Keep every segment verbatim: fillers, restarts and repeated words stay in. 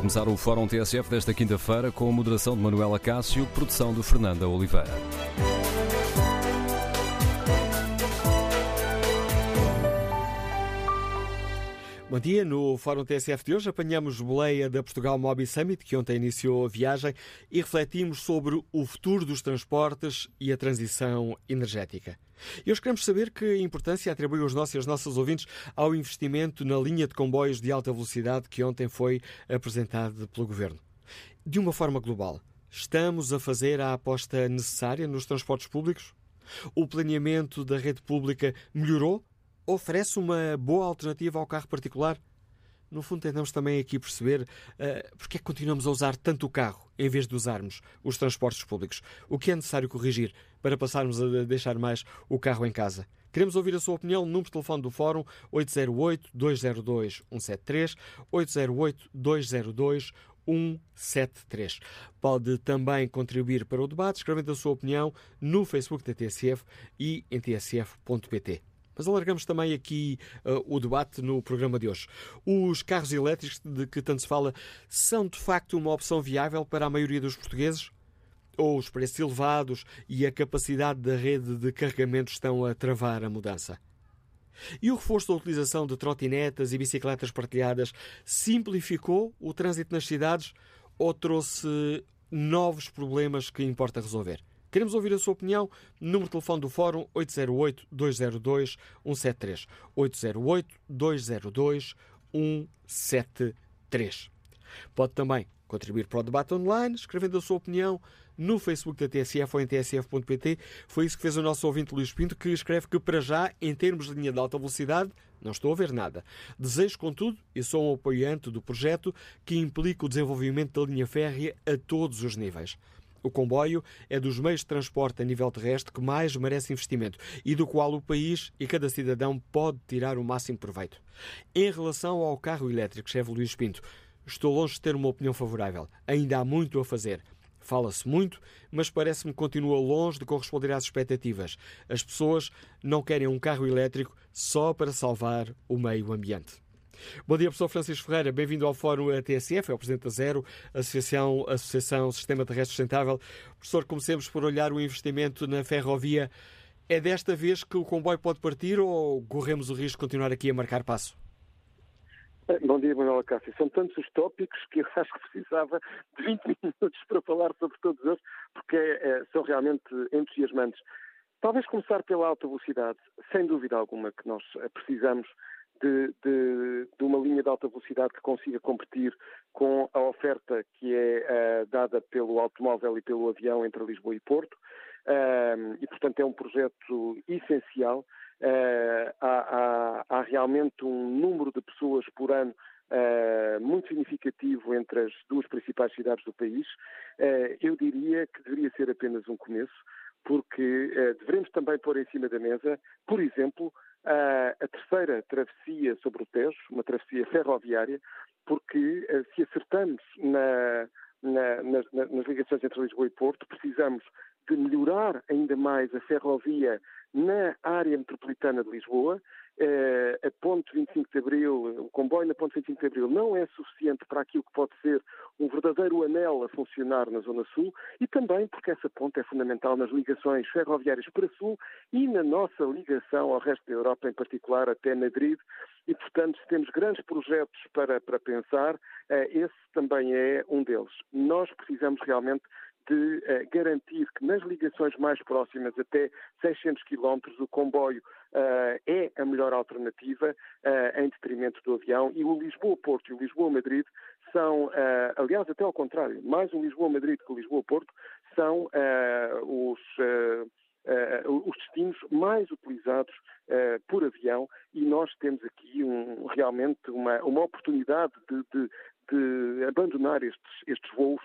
começar o Fórum T S F desta quinta-feira com a moderação de Manuela Cássio, produção de Fernanda Oliveira. Bom dia, no Fórum T S F de hoje apanhamos boleia da Portugal Mobi Summit, que ontem iniciou a viagem, e refletimos sobre o futuro dos transportes e a transição energética. E hoje queremos saber que importância atribui os nossos e as nossas ouvintes ao investimento na linha de comboios de alta velocidade que ontem foi apresentado pelo Governo. De uma forma global, estamos a fazer a aposta necessária nos transportes públicos? O planeamento da rede pública melhorou? Oferece uma boa alternativa ao carro particular? No fundo, tentamos também aqui perceber uh, porque é que continuamos a usar tanto o carro em vez de usarmos os transportes públicos. O que é necessário corrigir para passarmos a deixar mais o carro em casa? Queremos ouvir a sua opinião. Número de telefone do Fórum oito zero oito, dois zero dois, um sete três, oito zero oito, dois zero dois, um sete três. Pode também contribuir para o debate escrevendo a sua opinião no Facebook da T S F e em t s f ponto p t. Mas alargamos também aqui uh, o debate no programa de hoje. Os carros elétricos de que tanto se fala são de facto uma opção viável para a maioria dos portugueses? Ou os preços elevados e a capacidade da rede de carregamento estão a travar a mudança? E o reforço da utilização de trotinetas e bicicletas partilhadas simplificou o trânsito nas cidades ou trouxe novos problemas que importa resolver? Queremos ouvir a sua opinião. Número de telefone do Fórum oito zero oito, dois zero dois, um sete três. oito zero oito, dois zero dois, um sete três. Pode também contribuir para o debate online, escrevendo a sua opinião no Facebook da T S F ou em t s f ponto p t. Foi isso que fez o nosso ouvinte Luís Pinto, que escreve que, para já, em termos de linha de alta velocidade, não estou a ver nada. Desejo, contudo, e sou um apoiante do projeto que implica o desenvolvimento da linha férrea a todos os níveis. O comboio é dos meios de transporte a nível terrestre que mais merece investimento e do qual o país e cada cidadão pode tirar o máximo proveito. Em relação ao carro elétrico, escreve Luís Pinto, estou longe de ter uma opinião favorável. Ainda há muito a fazer. Fala-se muito, mas parece-me que continua longe de corresponder às expectativas. As pessoas não querem um carro elétrico só para salvar o meio ambiente. Bom dia, professor Francisco Ferreira. Bem-vindo ao Fórum T S F, é o Presidente da Zero, Associação, Associação Sistema Terrestre Sustentável. Professor, comecemos por olhar o investimento na ferrovia. É desta vez que o comboio pode partir ou corremos o risco de continuar aqui a marcar passo? Bom dia, Manuela Cássio. São tantos os tópicos que eu acho que precisava de vinte minutos para falar sobre todos eles, porque é, são realmente entusiasmantes. Talvez começar pela alta velocidade. Sem dúvida alguma que nós precisamos De, de, de uma linha de alta velocidade que consiga competir com a oferta que é uh, dada pelo automóvel e pelo avião entre Lisboa e Porto. Uh, e, portanto, é um projeto essencial. Uh, há, há, há realmente um número de pessoas por ano uh, muito significativo entre as duas principais cidades do país. Uh, eu diria que deveria ser apenas um começo, porque uh, devemos também pôr em cima da mesa, por exemplo, Uh, a terceira travessia sobre o Tejo, uma travessia ferroviária, porque uh, se acertamos na, na, nas, nas ligações entre Lisboa e Porto, precisamos de melhorar ainda mais a ferrovia na área metropolitana de Lisboa. Uh, a ponte vinte e cinco de Abril, o comboio na ponte vinte e cinco de Abril não é suficiente para aquilo que pode ser um verdadeiro anel a funcionar na Zona Sul e também porque essa ponte é fundamental nas ligações ferroviárias para Sul e na nossa ligação ao resto da Europa, em particular até Madrid. E, portanto, se temos grandes projetos para, para pensar, uh, esse também é um deles. Nós precisamos realmente de uh, garantir que nas ligações mais próximas, até seiscentos quilómetros, o comboio uh, é a melhor alternativa uh, em detrimento do avião, e o Lisboa-Porto e o Lisboa-Madrid são, uh, aliás, até ao contrário, mais o Lisboa-Madrid que o Lisboa-Porto são uh, os... Uh, Uh, os destinos mais utilizados uh, por avião, e nós temos aqui um, realmente uma, uma oportunidade de, de, de abandonar estes, estes voos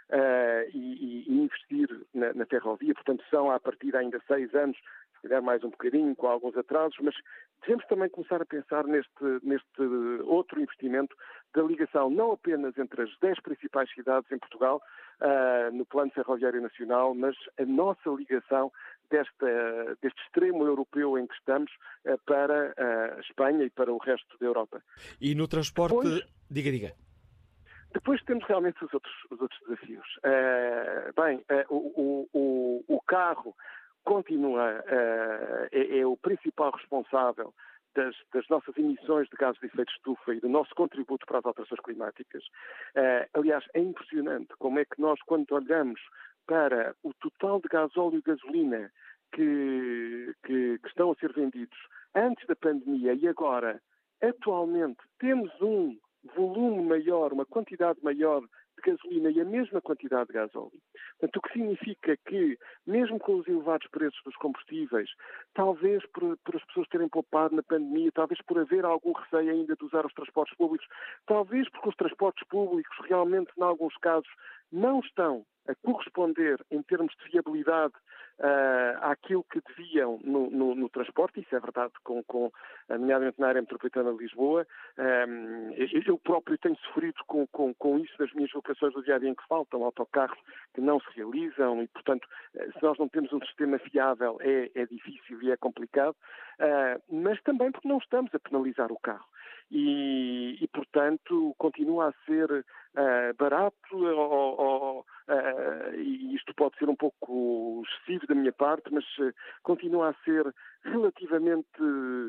uh, e, e investir na, na ferrovia. Portanto, são a partir de ainda seis anos, se calhar mais um bocadinho, com alguns atrasos, mas devemos também começar a pensar neste, neste outro investimento da ligação não apenas entre as dez principais cidades em Portugal, uh, no plano ferroviário nacional, mas a nossa ligação Desta, deste extremo europeu em que estamos uh, para a Espanha e para o resto da Europa. E no transporte... Depois, diga, diga. Depois temos realmente os outros, os outros desafios. Uh, bem, uh, o, o, o carro continua, uh, é, é o principal responsável das, das nossas emissões de gases de efeito de estufa e do nosso contributo para as alterações climáticas. Uh, aliás, é impressionante como é que nós, quando olhamos para o total de gasóleo e gasolina que, que, que estão a ser vendidos antes da pandemia e agora, atualmente, temos um volume maior, uma quantidade maior de gasolina e a mesma quantidade de gasóleo. Portanto, o que significa que, mesmo com os elevados preços dos combustíveis, talvez por, por as pessoas terem poupado na pandemia, talvez por haver algum receio ainda de usar os transportes públicos, talvez porque os transportes públicos realmente, em alguns casos, não estão a corresponder em termos de viabilidade uh, àquilo que deviam no, no, no transporte, isso é verdade, com, com, nomeadamente na área metropolitana de Lisboa. Um, eu próprio tenho sofrido com, com, com isso nas minhas locações do dia a dia, em que faltam autocarros que não se realizam e, portanto, se nós não temos um sistema fiável é, é difícil e é complicado, uh, mas também porque não estamos a penalizar o carro. E, e, portanto, continua a ser uh, barato, ou, ou, uh, e isto pode ser um pouco excessivo da minha parte, mas uh, continua a ser relativamente uh,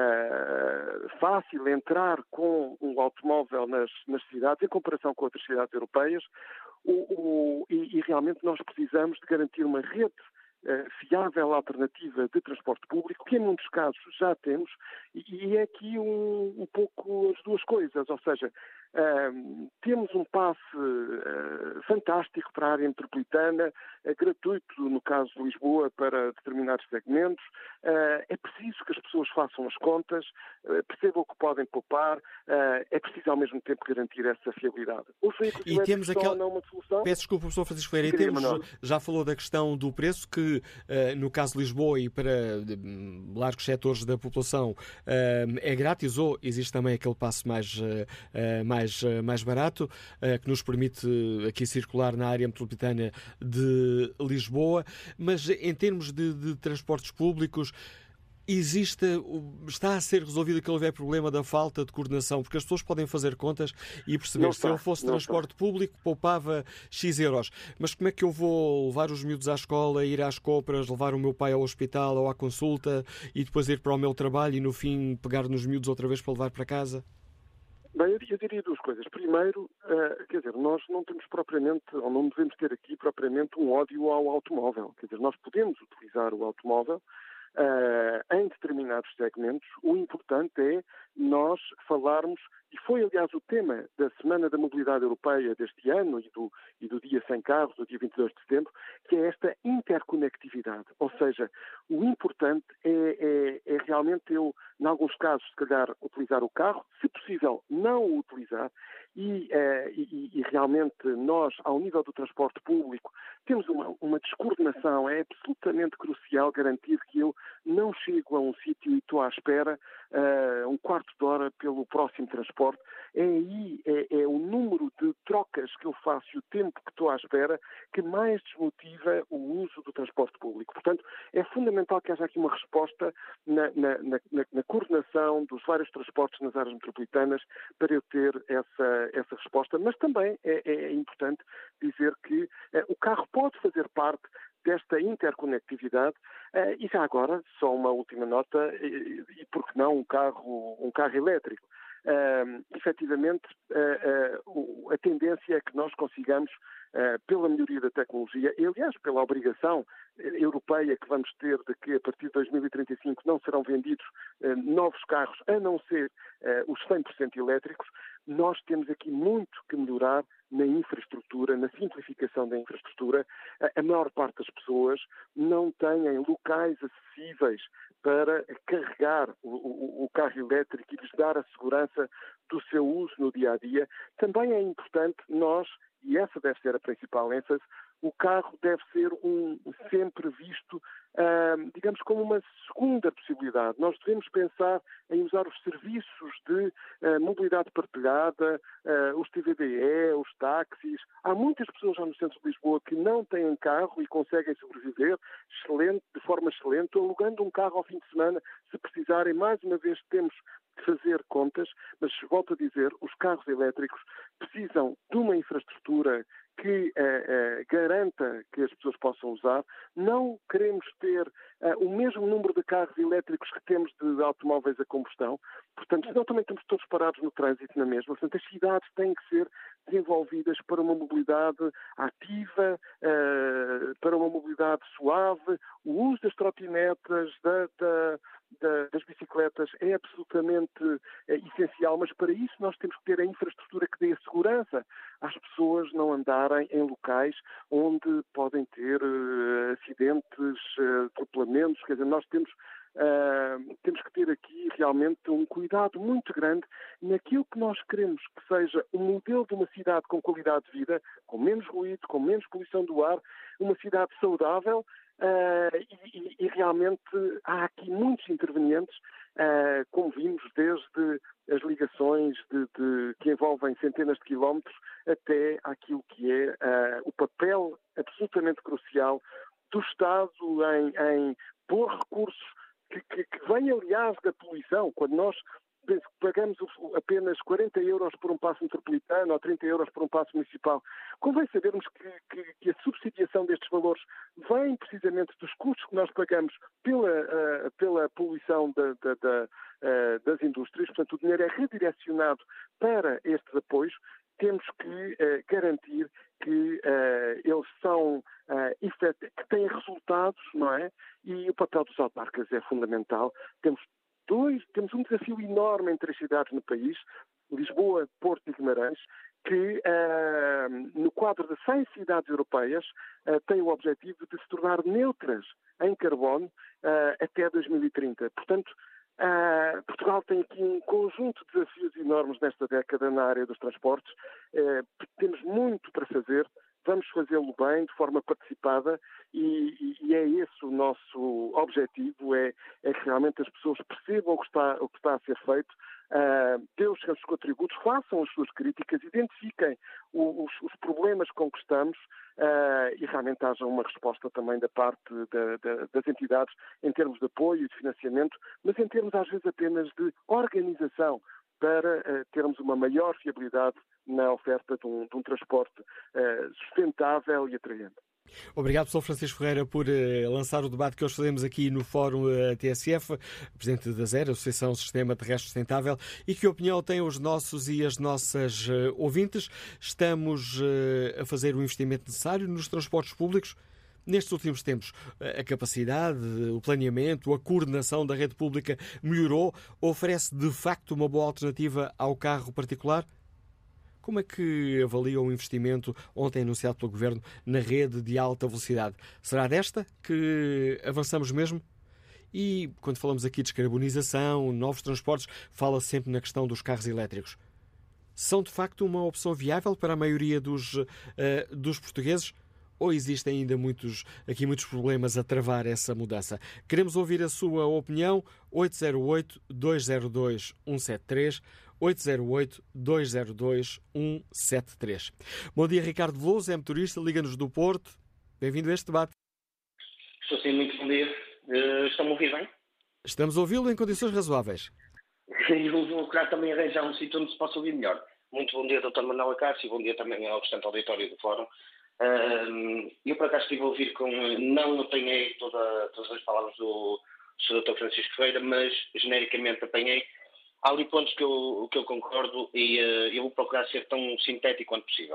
fácil entrar com um automóvel nas, nas cidades, em comparação com outras cidades europeias, o, o, e, e realmente nós precisamos de garantir uma rede fiável alternativa de transporte público, que em muitos casos já temos, e é aqui um, um pouco as duas coisas, ou seja, um, temos um passe uh, fantástico para a área metropolitana, uh, gratuito no caso de Lisboa para determinados segmentos, uh, é preciso que as pessoas façam as contas, uh, percebam o que podem poupar, uh, é preciso ao mesmo tempo garantir essa fiabilidade. Os veículos e temos aquela... não uma solução. Peço desculpa, professor Francisco Ferreira, e temos, já falou da questão do preço, que uh, no caso de Lisboa e para uh, largos setores da população uh, é grátis, ou existe também aquele passo mais, uh, uh, mais, uh, mais barato, uh, que nos permite aqui circular na área metropolitana de Lisboa, mas em termos de, de transportes públicos, existe, está a ser resolvido aquele velho problema da falta de coordenação, porque as pessoas podem fazer contas e perceber que se eu fosse transporte público poupava X euros, mas como é que eu vou levar os miúdos à escola, ir às compras, levar o meu pai ao hospital ou à consulta e depois ir para o meu trabalho e no fim pegar nos miúdos outra vez para levar para casa? Bem, eu, eu diria duas coisas. Primeiro, uh, quer dizer, nós não temos propriamente, ou não devemos ter aqui propriamente um ódio ao automóvel. Quer dizer, nós podemos utilizar o automóvel Uh, em determinados segmentos. O importante é nós falarmos, e foi aliás o tema da Semana da Mobilidade Europeia deste ano e do, e do Dia Sem Carros, do dia vinte e dois de setembro, que é esta interconectividade. Ou seja, o importante é, é, é realmente eu, em alguns casos, se calhar, utilizar o carro, se possível, não o utilizar, e, uh, e, e realmente nós, ao nível do transporte público, temos uma, uma descoordenação. É absolutamente crucial garantir que eu não chego a um sítio e estou à espera uh, um quarto de hora pelo próximo transporte. É aí, é, é o número de trocas que eu faço e o tempo que estou à espera que mais desmotiva o uso do transporte público. Portanto, é fundamental que haja aqui uma resposta na, na, na, na coordenação dos vários transportes nas áreas metropolitanas para eu ter essa, essa resposta, mas também é, é importante dizer que uh, o carro pode fazer parte desta interconectividade, uh, e já agora, só uma última nota, e, e por que não um carro, um carro elétrico? Uh, efetivamente, uh, uh, a tendência é que nós consigamos, uh, pela melhoria da tecnologia, e aliás pela obrigação uh, europeia que vamos ter de que a partir de dois mil e trinta e cinco não serão vendidos uh, novos carros, a não ser uh, os cem por cento elétricos, nós temos aqui muito que melhorar na infraestrutura, na simplificação da infraestrutura. A maior parte das pessoas não têm locais acessíveis para carregar o, o, o carro elétrico e lhes dar a segurança do seu uso no dia-a-dia. Também é importante nós, e essa deve ser a principal ênfase, o carro deve ser um, sempre visto, uh, digamos, como uma segunda possibilidade. Nós devemos pensar em usar os serviços de uh, mobilidade partilhada, uh, os T V D E, os táxis. Há muitas pessoas já no centro de Lisboa que não têm carro e conseguem sobreviver excelente, de forma excelente, alugando um carro ao fim de semana, se precisarem. Mais uma vez temos de fazer contas, mas volto a dizer, os carros elétricos precisam de usar, não queremos ter uh, o mesmo número de carros elétricos que temos de, de automóveis a combustão, portanto, senão também estamos todos parados no trânsito na mesma. Portanto, as cidades têm que ser desenvolvidas para uma mobilidade ativa, uh, para uma mobilidade suave. O uso das trotinetas, da, da, da, das bicicletas é absolutamente uh, essencial, mas para isso nós temos que ter a infraestrutura que dê a segurança às pessoas não andarem em locais onde podem ter uh, acidentes, uh, atropelamentos. Quer dizer, nós temos Uh, temos que ter aqui realmente um cuidado muito grande naquilo que nós queremos que seja um modelo de uma cidade com qualidade de vida, com menos ruído, com menos poluição do ar, uma cidade saudável, uh, e, e realmente há aqui muitos intervenientes, uh, como vimos, desde as ligações de, de, que envolvem centenas de quilómetros até aquilo que é uh, o papel absolutamente crucial do Estado em, em pôr recursos Que, que, que vem, aliás, da poluição. Quando nós pagamos apenas quarenta euros por um passo metropolitano ou trinta euros por um passo municipal, convém sabermos que, que, que a subsidiação destes valores vem precisamente dos custos que nós pagamos pela, uh, pela poluição da, da, da, uh, das indústrias. Portanto, o dinheiro é redirecionado para estes apoios. Temos que uh, garantir que uh, eles são uh, efet... que têm resultados, não é? E o papel dos autarcas é fundamental. Temos dois, temos um desafio enorme entre as cidades no país, Lisboa, Porto e Guimarães, que uh, no quadro de cem cidades europeias uh, têm o objetivo de se tornar neutras em carbono uh, até dois mil e trinta. Portanto, Uh, Portugal tem aqui um conjunto de desafios enormes nesta década na área dos transportes. Uh, temos muito para fazer, vamos fazê-lo bem, de forma participada, e, e é esse o nosso objetivo, é, é que realmente as pessoas percebam o que está, o que está a ser feito, uh, dê os seus contributos, façam as suas críticas, identifiquem o, os, os problemas com que estamos, uh, e realmente haja uma resposta também da parte da, da, das entidades em termos de apoio e de financiamento, mas em termos às vezes apenas de organização, para uh, termos uma maior fiabilidade na oferta de um, de um transporte uh, sustentável e atraente. Obrigado, professor Francisco Ferreira, por uh, lançar o debate que hoje fazemos aqui no Fórum uh, T S F, Presidente da ZER, Associação Sistema Terrestre Sustentável, e que opinião têm os nossos e as nossas uh, ouvintes. Estamos uh, a fazer o investimento necessário nos transportes públicos. Nestes últimos tempos, a capacidade, o planeamento, a coordenação da rede pública melhorou? Oferece, de facto, uma boa alternativa ao carro particular? Como é que avalia o investimento ontem anunciado pelo Governo na rede de alta velocidade? Será desta que avançamos mesmo? E quando falamos aqui de descarbonização, novos transportes, fala sempre na questão dos carros elétricos. São, de facto, uma opção viável para a maioria dos, uh, dos portugueses? Ou existem ainda muitos, aqui muitos problemas a travar essa mudança? Queremos ouvir a sua opinião. oito zero oito, dois zero dois, um sete três, oito zero oito, dois zero dois, um sete três. Bom dia, Ricardo Veloso, é motorista, liga-nos do Porto. Bem-vindo a este debate. Estou sim, muito bom dia. Uh, Estão-me a ouvir bem? Estamos a ouvi-lo em condições razoáveis. Eu vou procurar também arranjar um sítio onde se possa ouvir melhor. Muito bom dia, doutor Manuel Acácio, e bom dia também ao restante auditório do Fórum. Uh, eu, por acaso, estive a ouvir com... Não apanhei toda, todas as palavras do, do doutor Francisco Ferreira, mas genericamente apanhei. Há ali pontos que eu, que eu concordo e uh, eu vou procurar ser tão sintético quanto possível.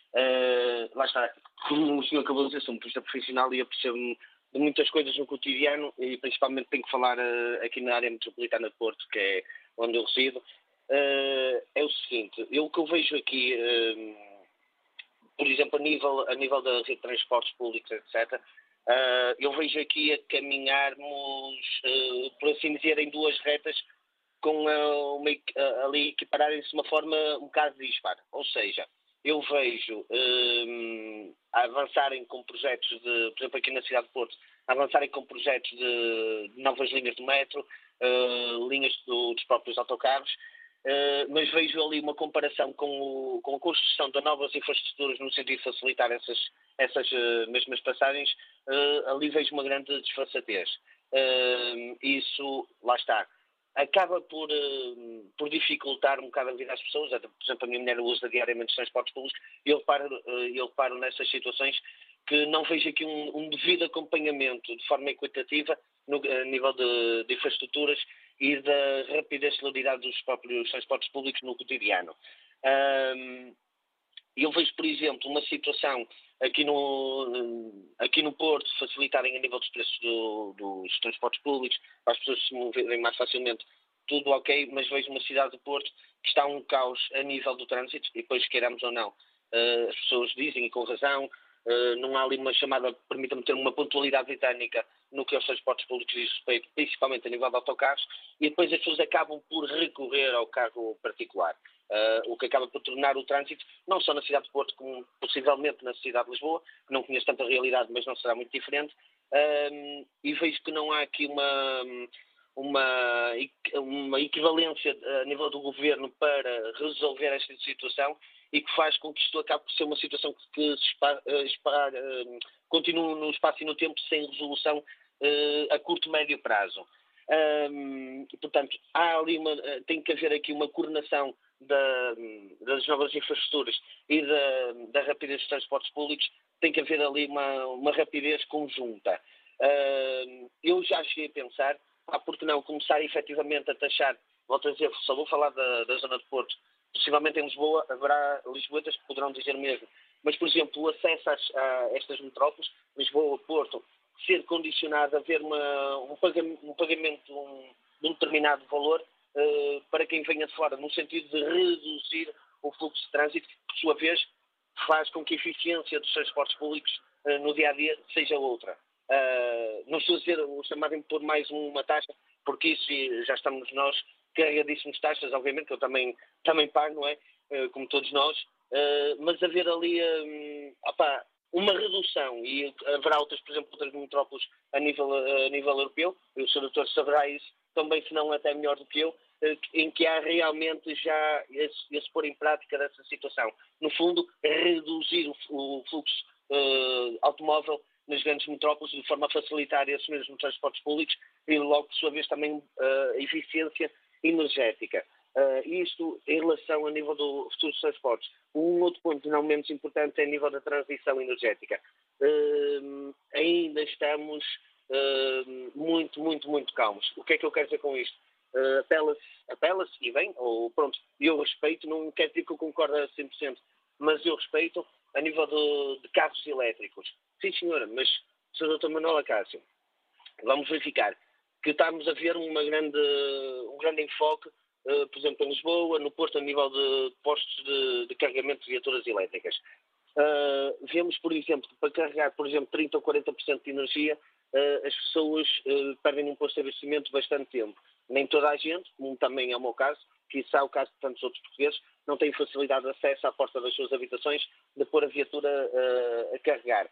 Uh, lá está, como o senhor acabou de dizer, sou um motorista profissional e eu percebo de muitas coisas no cotidiano e principalmente tenho que falar uh, aqui na área metropolitana de Porto, que é onde eu resido. Uh, é o seguinte, eu o que eu vejo aqui... Uh, por exemplo, a nível, a nível da rede de transportes públicos, etcétera, uh, eu vejo aqui a caminharmos, uh, por assim dizer, em duas retas, com uh, uma, uh, ali equipararem-se de uma forma um bocado dispar. Ou seja, eu vejo uh, avançarem com projetos de, por exemplo, aqui na cidade de Porto, avançarem com projetos de, de novas linhas do metro, uh, linhas do, dos próprios autocarros, Uh, mas vejo ali uma comparação com, o, com a construção de novas infraestruturas no sentido de facilitar essas, essas uh, mesmas passagens, uh, ali vejo uma grande desfaçatez. Uh, isso, lá está, acaba por, uh, por dificultar um bocado a vida às pessoas. Por exemplo, a minha mulher usa diariamente os transportes públicos e eu reparo, uh, eu reparo nessas situações que não vejo aqui um, um devido acompanhamento de forma equitativa no a nível de, de infraestruturas e da rapidez e celeridade dos próprios transportes públicos no cotidiano. Um, eu vejo, por exemplo, uma situação aqui no, aqui no Porto facilitarem a nível dos preços do, dos transportes públicos, para as pessoas se moverem mais facilmente, tudo ok, mas vejo uma cidade do Porto que está um caos a nível do trânsito, e depois, queiramos ou não, uh, as pessoas dizem, e com razão, uh, não há ali uma chamada, permita-me ter uma pontualidade britânica no que aos transportes públicos diz respeito, principalmente a nível de autocarros, e depois as pessoas acabam por recorrer ao carro particular. Uh, o que acaba por tornar o trânsito, não só na cidade de Porto, como possivelmente na cidade de Lisboa, que não conheço tanta realidade, mas não será muito diferente, uh, e vejo que não há aqui uma, uma, uma equivalência a nível do governo para resolver esta situação, e que faz com que isto acabe por ser uma situação que, que se espar, espar, uh, continue no espaço e no tempo sem resolução uh, a curto e médio prazo. Um, portanto, há ali uma, tem que haver aqui uma coordenação da, das novas infraestruturas e da, da rapidez dos transportes públicos, tem que haver ali uma, uma rapidez conjunta. Uh, eu já cheguei a pensar, ah, porque não começar efetivamente a taxar, volto a dizer, só vou falar da, da zona de Porto, possivelmente em Lisboa haverá lisboetas que poderão dizer mesmo, mas, por exemplo, o acesso às, a estas metrópoles, Lisboa, Porto, ser condicionado a haver uma, um pagamento, um pagamento um, de um determinado valor uh, para quem venha de fora, no sentido de reduzir o fluxo de trânsito, que, por sua vez, faz com que a eficiência dos transportes públicos uh, no dia-a-dia seja outra. Uh, não estou a dizer o chamado a impor mais uma taxa, porque isso já estamos nós carregadíssimos taxas, obviamente, que eu também, também pago, não é? Uh, como todos nós, uh, mas haver ali um, opá, uma redução, e haverá outras, por exemplo, outras metrópoles a nível, a nível europeu, o senhor doutor saberá isso também, se não até melhor do que eu, em que há realmente já esse, esse pôr em prática dessa situação. No fundo, reduzir o, o fluxo uh, automóvel nas grandes metrópoles, de forma a facilitar esses mesmos transportes públicos e logo, por sua vez, também uh, a eficiência energética. Uh, isto em relação a nível do futuro dos transportes. Um outro ponto não menos importante é a nível da transição energética. Uh, ainda estamos uh, muito, muito, muito calmos. O que é que eu quero dizer com isto? Uh, apela-se, apela-se, e bem, ou pronto, eu respeito, não quero dizer que eu concordo a cem por cento, mas eu respeito a nível de, de carros elétricos. Sim, senhora, mas, senhor doutor Manuel Acácio, vamos verificar que estamos a ver uma grande, um grande enfoque, uh, por exemplo, em Lisboa, no Porto, a nível de postos de, de carregamento de viaturas elétricas. Uh, vemos, por exemplo, que para carregar, por exemplo, trinta ou quarenta por cento de energia, uh, as pessoas uh, perdem um posto de abastecimento bastante tempo. Nem toda a gente, como também é o meu caso, que isso é o caso de tantos outros portugueses, não tem facilidade de acesso à porta das suas habitações de pôr a viatura uh, a carregar.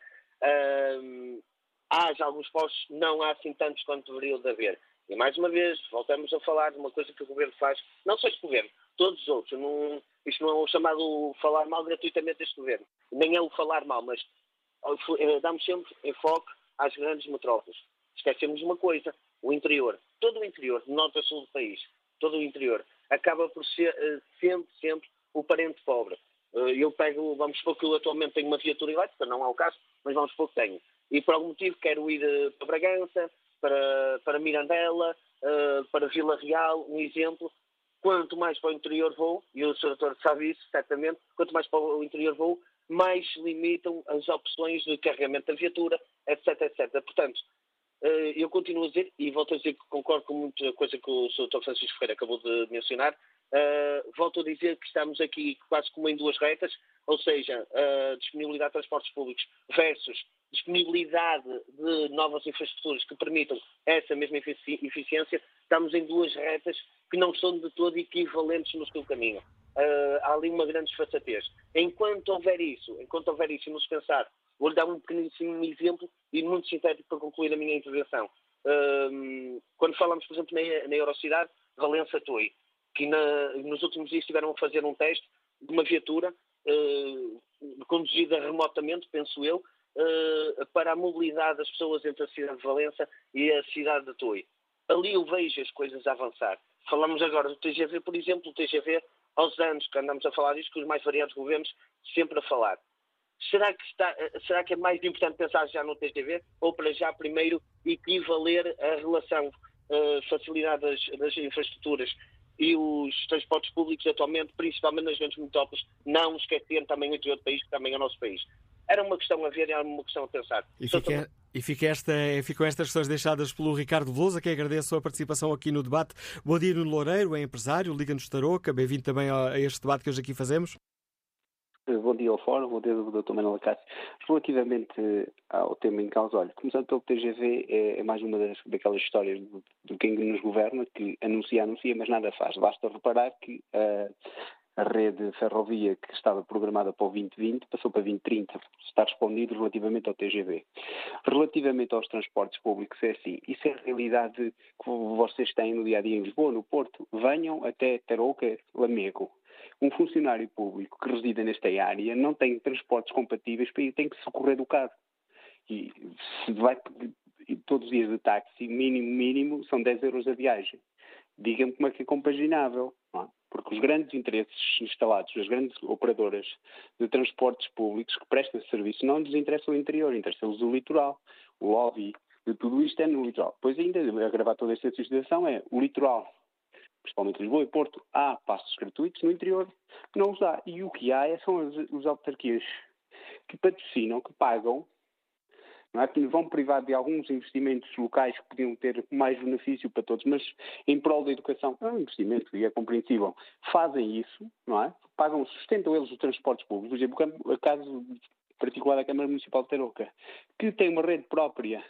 Uh, há já alguns postos, não há assim tantos quanto deveriam de haver. E mais uma vez, voltamos a falar de uma coisa que o Governo faz, não só este Governo, todos os outros. Não, isto não é o chamado falar mal gratuitamente deste Governo. Nem é o falar mal, mas damos sempre enfoque às grandes metrópoles. Esquecemos uma coisa, o interior. Todo o interior, de norte a sul do país, todo o interior, acaba por ser sempre, sempre o parente pobre. Eu pego, vamos supor que eu atualmente tenho uma viatura elétrica, não é o caso, mas vamos supor que tenho. E por algum motivo quero ir para Bragança, para, para Mirandela, para Vila Real, um exemplo. Quanto mais para o interior vou, e o senhor doutor sabe isso, certamente, quanto mais para o interior vou, mais se limitam as opções de carregamento da viatura, etc, etcétera. Portanto, eu continuo a dizer, e volto a dizer que concordo com muita coisa que o senhor doutor Francisco Ferreira acabou de mencionar, uh, volto a dizer que estamos aqui quase como em duas retas, ou seja, a disponibilidade de transportes públicos versus disponibilidade de novas infraestruturas que permitam essa mesma efici- eficiência, estamos em duas retas que não são de todo equivalentes no seu caminho. Uh, há ali uma grande desfaçatez. Enquanto houver isso, enquanto houver isso, e nos pensar, vou-lhe dar um pequeníssimo exemplo e muito sintético para concluir a minha intervenção. Uh, quando falamos, por exemplo, na, na Eurocidade, Valença-Tui, que na, nos últimos dias estiveram a fazer um teste de uma viatura uh, conduzida remotamente, penso eu, uh, para a mobilidade das pessoas entre a cidade de Valença e a cidade de Tui. Ali eu vejo as coisas a avançar. Falamos agora do T G V, por exemplo, o T G V, aos anos que andamos a falar disto, que os mais variados governos sempre a falar. será que, está, será que é mais importante pensar já no T G V ou para já primeiro equivaler a relação uh, facilidade das, das infraestruturas e os transportes públicos atualmente, principalmente nas grandes metrópoles, não esquecendo também o interior do país, que também é o nosso país? Era uma questão a ver, era uma questão a pensar. E fica, e fica esta, ficam estas questões deixadas pelo Ricardo Veloso, a quem agradeço a participação aqui no debate. Bom dia, Nuno Loureiro, é empresário, Liga-nos Tarouca. Bem-vindo também a este debate que hoje aqui fazemos. Bom dia ao Fórum, bom dia ao doutor Manuel Acácio. Relativamente ao tema em causa, olha, começando pelo T G V, é, é mais uma das, daquelas histórias do, do quem nos governa, que anuncia, anuncia, mas nada faz. Basta reparar que uh, a rede ferrovia que estava programada para o vinte vinte passou para vinte trinta. Está respondido relativamente ao T G V. Relativamente aos transportes públicos, é assim. Isso é a realidade que vocês têm no dia-a-dia em Lisboa, no Porto. Venham até Tarouca, Lamego. Um funcionário público que resida nesta área não tem transportes compatíveis para ir, tem que socorrer do carro. E se vai todos os dias de táxi, mínimo, mínimo, são dez euros a viagem. Diga-me como é que é compaginável, não é? Porque os grandes interesses instalados, as grandes operadoras de transportes públicos que prestam esse serviço, não lhes interessa o interior, interessa-lhes o litoral. O lobby de tudo isto é no litoral. Pois ainda, a gravar toda esta situação é o litoral. Principalmente Lisboa e Porto, há passos gratuitos, no interior não os há. E o que há é, são as, as autarquias que patrocinam, que pagam, não é? Que vão privar de alguns investimentos locais que podiam ter mais benefício para todos, mas em prol da educação, é um investimento e é compreensível. Fazem isso, não é? Pagam, sustentam eles os transportes públicos. Por exemplo, o caso particular da Câmara Municipal de Tarouca, que tem uma rede própria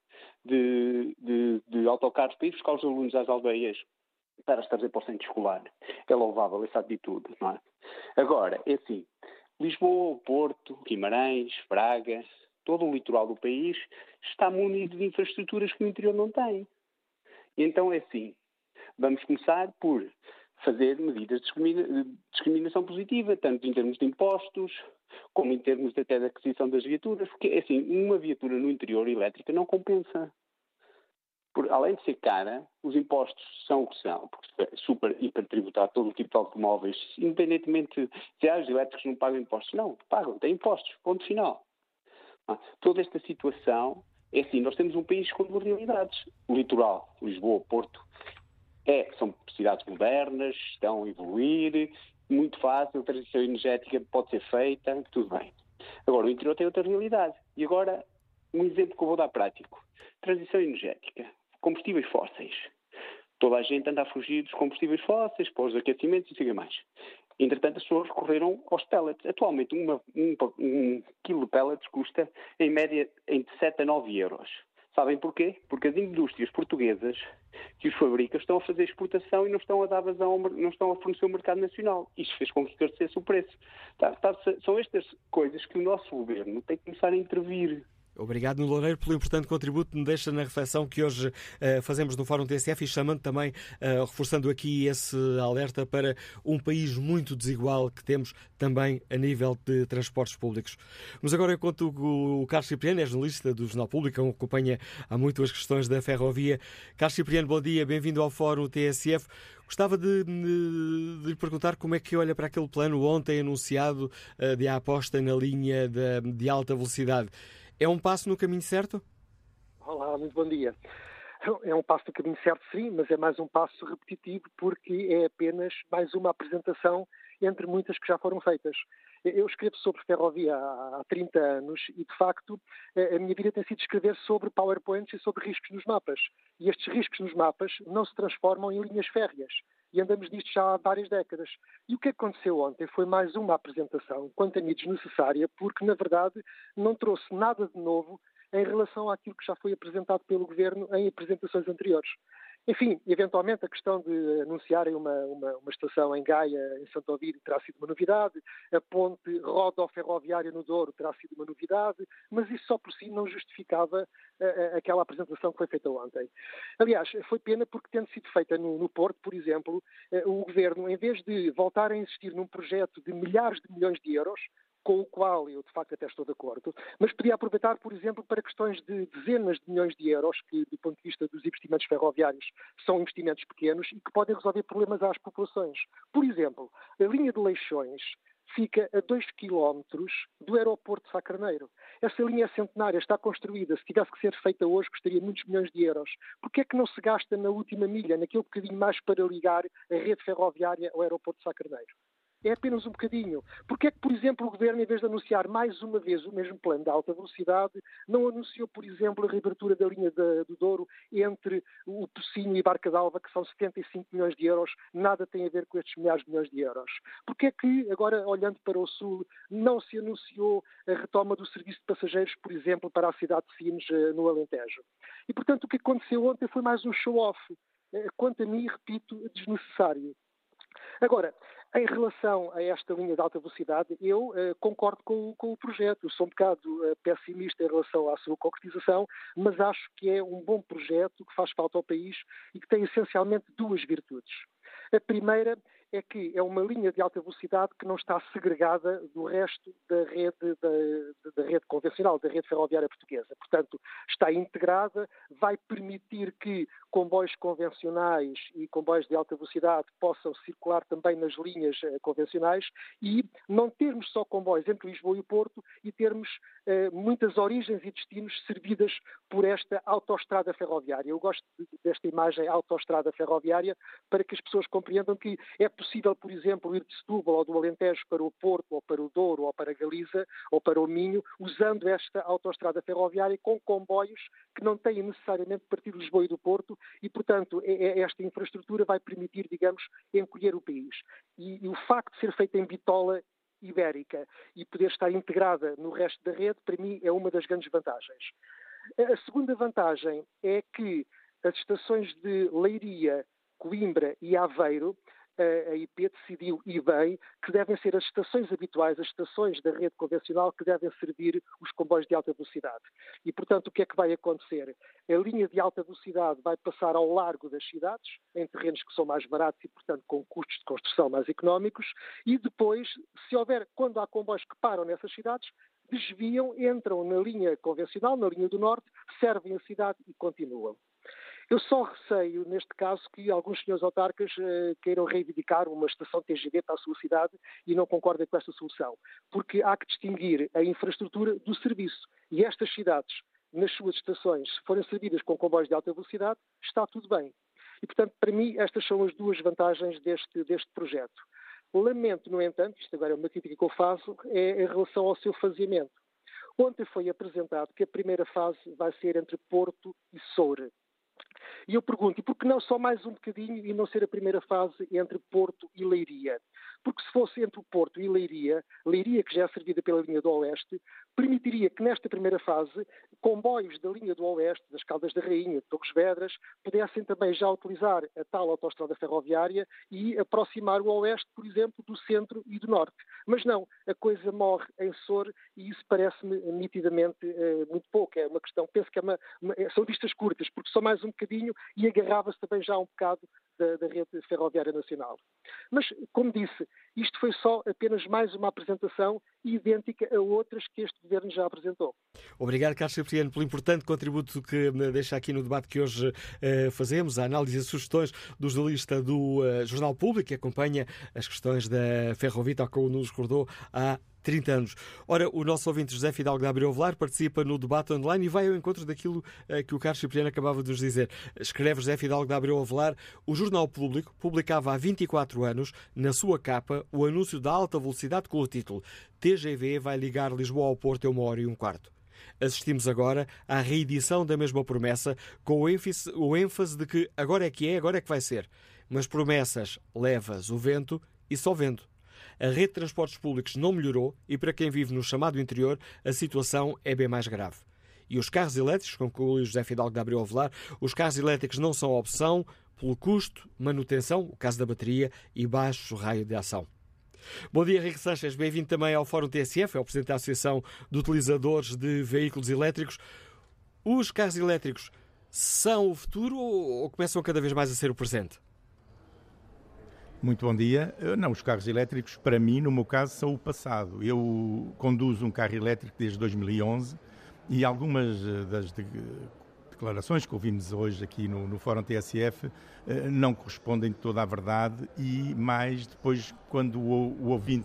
de, de, de autocarros para ir buscar os alunos às aldeias, para os trazer para o centro escolar. É louvável essa atitude, não é? Agora, é assim, Lisboa, Porto, Guimarães, Braga, todo o litoral do país está munido de infraestruturas que o interior não tem. E então é assim, vamos começar por fazer medidas de discrimina- discriminação positiva, tanto em termos de impostos, como em termos até da aquisição das viaturas, porque, é assim, uma viatura no interior elétrica não compensa. Por, além de ser cara, os impostos são o que são, porque é super, hiper tributado todo o tipo de automóveis, independentemente se há os elétricos não pagam impostos. Não, pagam, têm impostos, ponto final. Ah, toda esta situação, é assim, nós temos um país com duas realidades. O litoral, Lisboa, Porto, é, são cidades modernas, estão a evoluir, muito fácil, a transição energética pode ser feita, tudo bem. Agora, o interior tem outra realidade. E agora, um exemplo que eu vou dar prático. Transição energética. Combustíveis fósseis. Toda a gente anda a fugir dos combustíveis fósseis, para os aquecimentos e siga mais. Entretanto, as pessoas recorreram aos pellets. Atualmente, uma, um, um quilo de pellets custa, em média, entre sete a nove euros. Sabem porquê? Porque as indústrias portuguesas que os fabricam estão a fazer exportação e não estão a dar vazão, ao, não estão a fornecer o mercado nacional. Isto fez com que crescesse o preço. Tá, tá, são estas coisas que o nosso governo tem que começar a intervir. Obrigado, Nuno Loureiro, pelo importante contributo que me deixa na reflexão que hoje uh, fazemos no Fórum T S F e chamando também, uh, reforçando aqui esse alerta para um país muito desigual que temos também a nível de transportes públicos. Mas agora eu conto o, o Carlos Cipriano, é jornalista do Jornal Público, acompanha há muito as questões da ferrovia. Carlos Cipriano, bom dia, bem-vindo ao Fórum T S F. Gostava de, de, de lhe perguntar como é que olha para aquele plano ontem anunciado uh, de aposta na linha de, de alta velocidade. É um passo no caminho certo? Olá, muito bom dia. É um passo no caminho certo, sim, mas é mais um passo repetitivo porque é apenas mais uma apresentação entre muitas que já foram feitas. Eu escrevo sobre ferrovia há trinta anos e, de facto, a minha vida tem sido escrever sobre PowerPoints e sobre riscos nos mapas. E estes riscos nos mapas não se transformam em linhas férreas. E andamos nisto já há várias décadas. E o que aconteceu ontem foi mais uma apresentação, quanto a mim desnecessária, porque, na verdade, não trouxe nada de novo em relação àquilo que já foi apresentado pelo Governo em apresentações anteriores. Enfim, eventualmente a questão de anunciarem uma, uma, uma estação em Gaia, em Santo Ovídio, terá sido uma novidade, a ponte rodoferroviária no Douro terá sido uma novidade, mas isso só por si não justificava a, a, aquela apresentação que foi feita ontem. Aliás, foi pena porque, tendo sido feita no, no Porto, por exemplo, o Governo, em vez de voltar a insistir num projeto de milhares de milhões de euros, com o qual eu, de facto, até estou de acordo, mas podia aproveitar, por exemplo, para questões de dezenas de milhões de euros, que, do ponto de vista dos investimentos ferroviários, são investimentos pequenos e que podem resolver problemas às populações. Por exemplo, a linha de Leixões fica a dois quilómetros do aeroporto de Sá Carneiro. Essa linha é centenária, está construída. Se tivesse que ser feita hoje, custaria muitos milhões de euros. Porquê é que não se gasta na última milha, naquele bocadinho mais para ligar a rede ferroviária ao aeroporto de Sá Carneiro? É apenas um bocadinho. Porquê é que, por exemplo, o Governo, em vez de anunciar mais uma vez o mesmo plano de alta velocidade, não anunciou, por exemplo, a reabertura da linha de, do Douro entre o Pocinho e Barca d'Alva, que são setenta e cinco milhões de euros, nada tem a ver com estes milhares de milhões de euros? Porquê é que, agora olhando para o Sul, não se anunciou a retoma do serviço de passageiros, por exemplo, para a cidade de Sines, no Alentejo? E, portanto, o que aconteceu ontem foi mais um show-off. Quanto a mim, repito, desnecessário. Agora, em relação a esta linha de alta velocidade, eu uh, concordo com, com o projeto. Eu sou um bocado uh, pessimista em relação à sua concretização, mas acho que é um bom projeto que faz falta ao país e que tem essencialmente duas virtudes. A primeira é que é uma linha de alta velocidade que não está segregada do resto da rede, da, da rede convencional, da rede ferroviária portuguesa. Portanto, está integrada, vai permitir que comboios convencionais e comboios de alta velocidade possam circular também nas linhas uh, convencionais e não termos só comboios entre Lisboa e o Porto e termos uh, muitas origens e destinos servidas por esta autoestrada ferroviária. Eu gosto de, desta imagem autoestrada ferroviária para que as pessoas compreendam que é possível, por exemplo, ir de Setúbal ou do Alentejo para o Porto, ou para o Douro, ou para a Galiza, ou para o Minho, usando esta autoestrada ferroviária com comboios que não têm necessariamente de partir de Lisboa e do Porto e, portanto, esta infraestrutura vai permitir, digamos, encolher o país. E, e o facto de ser feita em bitola ibérica e poder estar integrada no resto da rede, para mim, é uma das grandes vantagens. A segunda vantagem é que as estações de Leiria, Coimbra e Aveiro, a I P decidiu, e bem, que devem ser as estações habituais, as estações da rede convencional que devem servir os comboios de alta velocidade. E, portanto, o que é que vai acontecer? A linha de alta velocidade vai passar ao largo das cidades, em terrenos que são mais baratos e, portanto, com custos de construção mais económicos, e depois, se houver, quando há comboios que param nessas cidades, desviam, entram na linha convencional, na linha do norte, servem a cidade e continuam. Eu só receio, neste caso, que alguns senhores autarcas eh, queiram reivindicar uma estação T G V para a sua cidade e não concordem com esta solução, porque há que distinguir a infraestrutura do serviço. E estas cidades, nas suas estações, se forem servidas com comboios de alta velocidade, está tudo bem. E, portanto, para mim, estas são as duas vantagens deste, deste projeto. Lamento, no entanto, isto agora é uma crítica que eu faço, é em relação ao seu faseamento. Ontem foi apresentado que a primeira fase vai ser entre Porto e Soure. E eu pergunto, e por que não só mais um bocadinho e não ser a primeira fase entre Porto e Leiria? Porque se fosse entre o Porto e Leiria, Leiria, que já é servida pela linha do Oeste, permitiria que nesta primeira fase comboios da linha do Oeste, das Caldas da Rainha, de Torres Vedras, pudessem também já utilizar a tal autoestrada ferroviária e aproximar o Oeste, por exemplo, do Centro e do Norte. Mas não, a coisa morre em Soure e isso parece-me nitidamente uh, muito pouco. É uma questão, penso que é uma, uma, são vistas curtas, porque só mais um bocadinho e agarrava-se também já um bocado da, da rede ferroviária nacional. Mas, como disse, isto foi só apenas mais uma apresentação idêntica a outras que este Governo já apresentou. Obrigado, Carlos Cipriano, pelo importante contributo que deixa aqui no debate que hoje uh, fazemos, a análise e as sugestões do jornalista do uh, Jornal Público, que acompanha as questões da Ferrovia, tal como nos recordou há trinta anos. Ora, o nosso ouvinte José Fidalgo da Abreu-Avelar participa no debate online e vai ao encontro daquilo uh, que o Carlos Cipriano acabava de nos dizer. Escreve José Fidalgo da Abreu-Avelar: o Jornal Público publicava há vinte e quatro anos, na sua capa, o anúncio da alta velocidade com o título T G V vai ligar Lisboa ao Porto em uma hora e um quarto. Assistimos agora à reedição da mesma promessa, com o ênfase, o ênfase de que agora é que é, agora é que vai ser. Mas promessas levas o vento e só vento. A rede de transportes públicos não melhorou e, para quem vive no chamado interior, a situação é bem mais grave. E os carros elétricos, conclui José Fidalgo da Abreu-Avelar, os carros elétricos não são opção pelo custo, manutenção, o caso da bateria, e baixo raio de ação. Bom dia, Henrique Sanches. Bem-vindo também ao Fórum T S F, é o Presidente da Associação de Utilizadores de Veículos Elétricos. Os carros elétricos são o futuro ou começam cada vez mais a ser o presente? Muito bom dia. Não, os carros elétricos, para mim, no meu caso, são o passado. Eu conduzo um carro elétrico desde dois mil e onze e algumas das declarações que ouvimos hoje aqui no, no Fórum T S F não correspondem de toda à verdade e mais depois, quando o, o ouvinte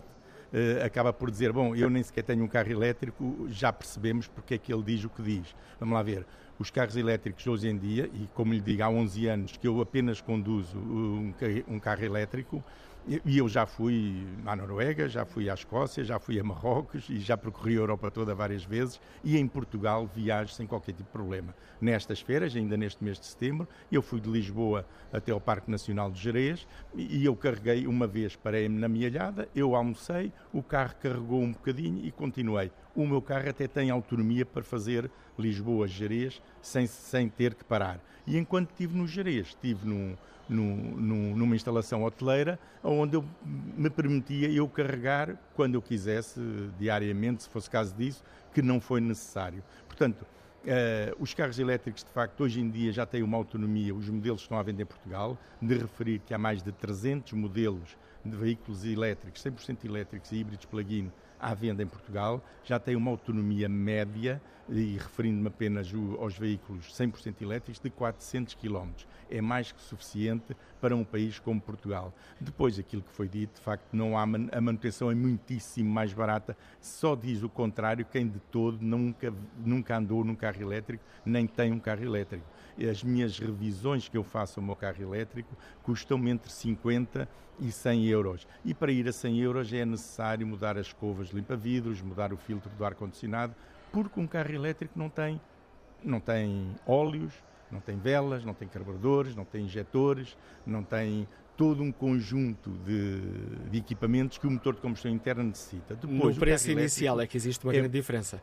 uh, acaba por dizer, bom, eu nem sequer tenho um carro elétrico, já percebemos porque é que ele diz o que diz. Vamos lá ver. Os carros elétricos hoje em dia, e como lhe digo, há onze anos que eu apenas conduzo um, um carro elétrico, e eu já fui à Noruega, já fui à Escócia, já fui a Marrocos e já percorri a Europa toda várias vezes, e em Portugal viajo sem qualquer tipo de problema. Nestas feiras, ainda neste mês de setembro, eu fui de Lisboa até ao Parque Nacional de Gerês e eu carreguei uma vez, parei-me na Mialhada, eu almocei, o carro carregou um bocadinho e continuei. O meu carro até tem autonomia para fazer Lisboa-Gerês sem, sem ter que parar. E enquanto estive no Gerês, estive num, num, num, numa instalação hoteleira onde eu me permitia eu carregar quando eu quisesse, diariamente, se fosse caso disso, que não foi necessário. Portanto, Uh, os carros elétricos, de facto, hoje em dia já têm uma autonomia, os modelos estão à venda em Portugal, de referir que há mais de trezentos modelos de veículos elétricos, cem por cento elétricos e híbridos plug-in à venda em Portugal, já têm uma autonomia média, e referindo-me apenas o, aos veículos cem por cento elétricos, de quatrocentos quilómetros. É mais que suficiente para um país como Portugal. Depois, aquilo que foi dito, de facto, não há man- a manutenção é muitíssimo mais barata, só diz o contrário quem de todo nunca, nunca andou num carro elétrico, nem tem um carro elétrico. As minhas revisões que eu faço ao meu carro elétrico custam-me entre cinquenta e cem euros. E para ir a cem euros é necessário mudar as escovas de limpa-vidros, mudar o filtro do ar-condicionado, porque um carro elétrico não tem, não tem óleos, não tem velas, não tem carburadores, não tem injetores, não tem todo um conjunto de, de equipamentos que o motor de combustão interna necessita. Depois, no preço inicial é que existe uma é, grande diferença.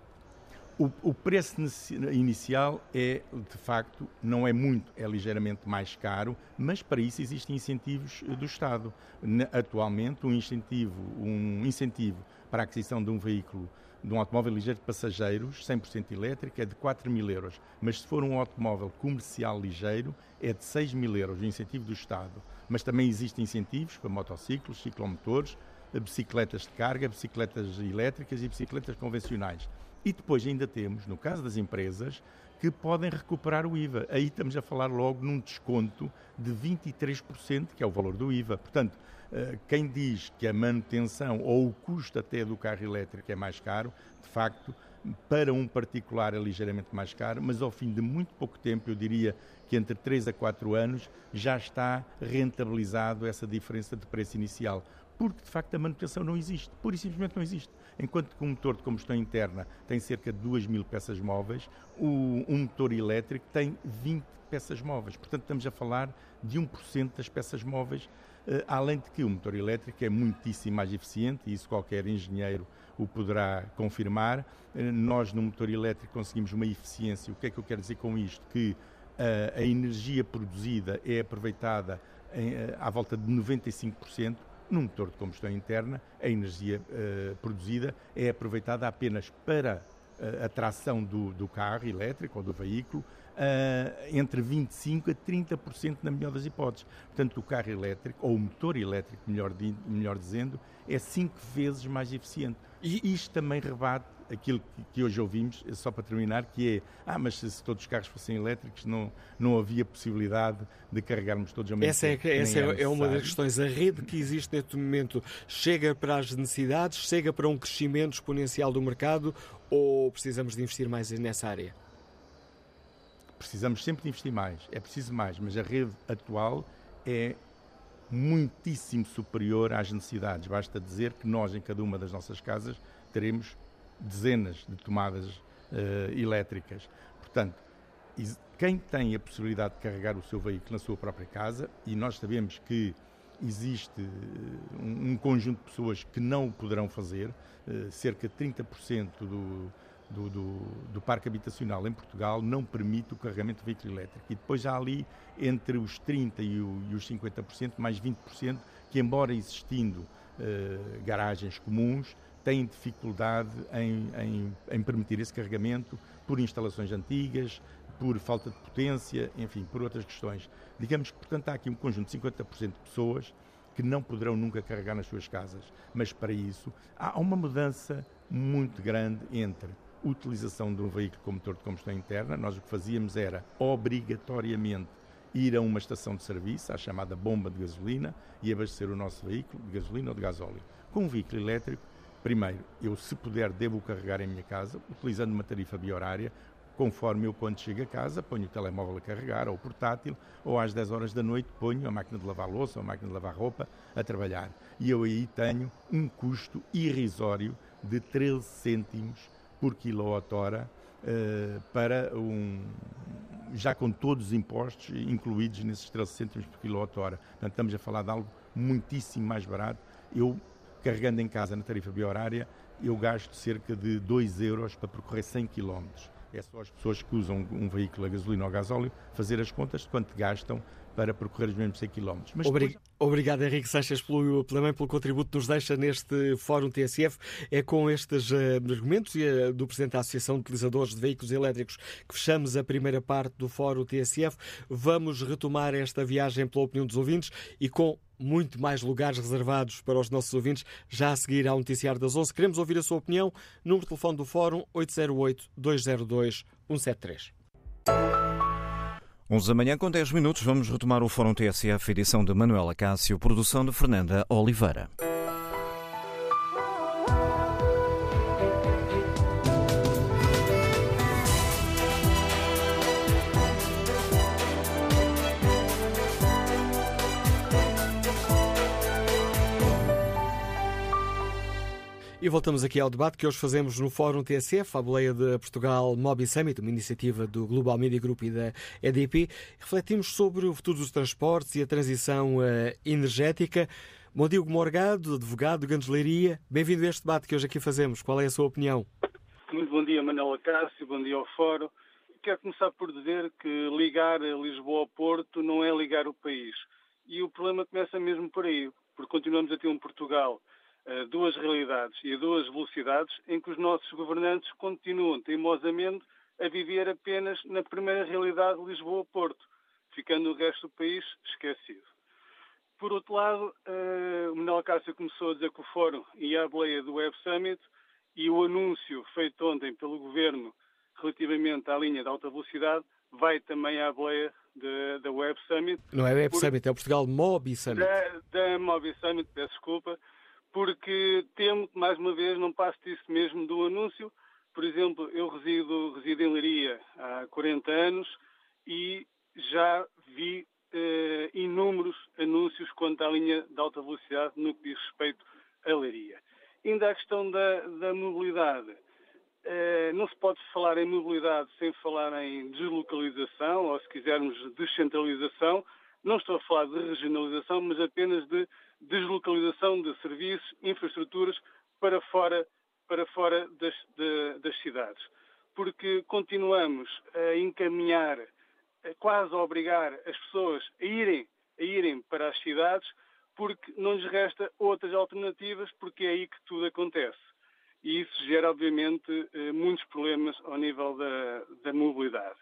O, o preço inicial é, de facto, não é muito, é ligeiramente mais caro, mas para isso existem incentivos do Estado. Atualmente, um incentivo, um incentivo para a aquisição de um veículo, de um automóvel ligeiro de passageiros, cem por cento elétrico, é de quatro mil euros. Mas se for um automóvel comercial ligeiro, é de seis mil euros, o incentivo do Estado. Mas também existem incentivos para motociclos, ciclomotores, bicicletas de carga, bicicletas elétricas e bicicletas convencionais. E depois ainda temos, no caso das empresas, que podem recuperar o I V A. Aí estamos a falar logo num desconto de vinte e três por cento, que é o valor do I V A. Portanto, quem diz que a manutenção ou o custo até do carro elétrico é mais caro, de facto, para um particular é ligeiramente mais caro, mas ao fim de muito pouco tempo, eu diria que entre três a quatro anos, já está rentabilizado essa diferença de preço inicial. Porque, de facto, a manutenção não existe. Pura e simplesmente não existe. Enquanto que um motor de combustão interna tem cerca de duas mil peças móveis, o, um motor elétrico tem vinte peças móveis. Portanto, estamos a falar de um por cento das peças móveis, uh, além de que o motor elétrico é muitíssimo mais eficiente, e isso qualquer engenheiro o poderá confirmar. Uh, nós, no motor elétrico, conseguimos uma eficiência. O que é que eu quero dizer com isto? Que uh, a energia produzida é aproveitada em, uh, à volta de noventa e cinco por cento. Num motor de combustão interna, a energia uh, produzida é aproveitada apenas para uh, a tração do, do carro elétrico ou do veículo, uh, entre vinte e cinco por cento a trinta por cento na melhor das hipóteses. Portanto, o carro elétrico, ou o motor elétrico, melhor, de, melhor dizendo, é cinco vezes mais eficiente. E isto também rebate aquilo que, que hoje ouvimos, só para terminar, que é, ah, mas se, se todos os carros fossem elétricos não, não havia possibilidade de carregarmos todos ao mesmo essa tempo. É, essa é, é uma das questões. A rede que existe neste momento chega para as necessidades, chega para um crescimento exponencial do mercado, ou precisamos de investir mais nessa área? Precisamos sempre de investir mais, é preciso mais, mas a rede atual é muitíssimo superior às necessidades. Basta dizer que nós, em cada uma das nossas casas, teremos dezenas de tomadas uh, elétricas. Portanto, quem tem a possibilidade de carregar o seu veículo na sua própria casa, e nós sabemos que existe uh, um, um conjunto de pessoas que não o poderão fazer, uh, cerca de trinta por cento do, do, do, do parque habitacional em Portugal não permite o carregamento do veículo elétrico. E depois há ali, entre os trinta por cento e, o, e os cinquenta por cento, mais vinte por cento, que embora existindo uh, garagens comuns, têm dificuldade em, em, em permitir esse carregamento por instalações antigas, por falta de potência, enfim, por outras questões. Digamos que, portanto, há aqui um conjunto de cinquenta por cento de pessoas que não poderão nunca carregar nas suas casas. Mas, para isso, há uma mudança muito grande entre a utilização de um veículo com motor de combustão interna. Nós o que fazíamos era, obrigatoriamente, ir a uma estação de serviço, a chamada bomba de gasolina, e abastecer o nosso veículo de gasolina ou de gasóleo. Com um veículo elétrico, Primeiro, eu se puder devo carregar em minha casa, utilizando uma tarifa bi-horária, conforme eu quando chego a casa ponho o telemóvel a carregar, ou o portátil, ou às dez horas da noite ponho a máquina de lavar louça ou a máquina de lavar roupa a trabalhar. E eu aí tenho um custo irrisório de treze cêntimos por quilowatt-hora uh, para um... já com todos os impostos incluídos nesses treze cêntimos por quilowatt-hora. Portanto, estamos a falar de algo muitíssimo mais barato. Eu, carregando em casa na tarifa bi-horária, eu gasto cerca de dois euros para percorrer cem quilómetros. É só as pessoas que usam um veículo a gasolina ou a gasóleo fazer as contas de quanto gastam para percorrer os mesmos cem quilómetros. Mas Obrig... depois... Obrigado, Henrique Sanches, pelo, também pelo contributo que nos deixa neste Fórum T S F. É com estes uh, argumentos e uh, do Presidente da Associação de Utilizadores de Veículos Elétricos que fechamos a primeira parte do Fórum T S F. Vamos retomar esta viagem pela opinião dos ouvintes e com muito mais lugares reservados para os nossos ouvintes já a seguir ao Noticiário das onze. Queremos ouvir a sua opinião. Número de telefone do Fórum oito zero oito, dois zero dois, um sete três. onze da manhã com dez minutos, vamos retomar o Fórum T S F, edição de Manuela Cássio, produção de Fernanda Oliveira. E voltamos aqui ao debate que hoje fazemos no Fórum T S F, à boleia de Portugal Mobi Summit, uma iniciativa do Global Media Group e da E D P. Refletimos sobre o futuro dos transportes e a transição uh, energética. Bom dia, Hugo Morgado, advogado de Gandes-Leiria. Bem-vindo a este debate que hoje aqui fazemos. Qual é a sua opinião? Muito bom dia, Manuela Cássio. Bom dia ao Fórum. Quero começar por dizer que ligar Lisboa ao Porto não é ligar o país. E o problema começa mesmo por aí, porque continuamos a ter um Portugal duas realidades e a duas velocidades em que os nossos governantes continuam teimosamente a viver apenas na primeira realidade de Lisboa-Porto, ficando o resto do país esquecido. Por outro lado, o Manuel Cássio começou a dizer que o Fórum ia à boleia do Web Summit e o anúncio feito ontem pelo Governo relativamente à linha de alta velocidade vai também à boleia da Web Summit. Não é Web por... Summit, é o Portugal Mobi Summit. Da, da Mobi Summit, peço desculpa. Porque temo que, mais uma vez, não passe disso mesmo do anúncio. Por exemplo, eu resido, resido em Leiria há quarenta anos e já vi eh, inúmeros anúncios quanto à linha de alta velocidade no que diz respeito a Leiria. Ainda a questão da, da mobilidade. Eh, não se pode falar em mobilidade sem falar em deslocalização, ou, se quisermos, descentralização. Não estou a falar de regionalização, mas apenas de deslocalização de serviços, infraestruturas para fora, para fora das, de, das cidades. Porque continuamos a encaminhar, a quase a obrigar as pessoas a irem, a irem para as cidades, porque não lhes resta outras alternativas, porque é aí que tudo acontece. E isso gera, obviamente, muitos problemas ao nível da, da mobilidade.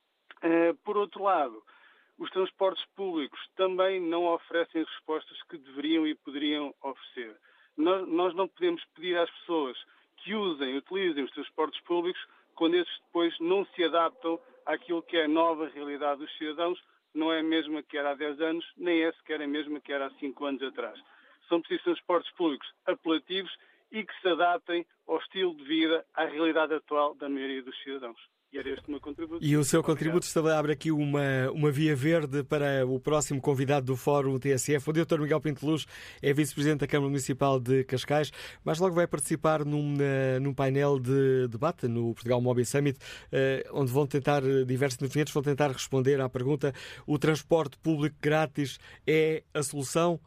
Por outro lado, os transportes públicos também não oferecem as respostas que deveriam e poderiam oferecer. Nós, nós não podemos pedir às pessoas que usem, utilizem os transportes públicos quando esses depois não se adaptam àquilo que é a nova realidade dos cidadãos, não é a mesma que era há dez anos, nem é sequer a mesma que era há cinco anos atrás. São precisos transportes públicos apelativos e que se adaptem ao estilo de vida, à realidade atual da maioria dos cidadãos. E era este o meu contributo. E o seu contributo abre aqui uma, uma via verde para o próximo convidado do Fórum T S F. O doutor Miguel Pinteluz é vice-presidente da Câmara Municipal de Cascais, mas logo vai participar num, num painel de debate no Portugal Mobi Summit, onde vão tentar, diversos intervenientes vão tentar responder à pergunta: o transporte público grátis é a solução?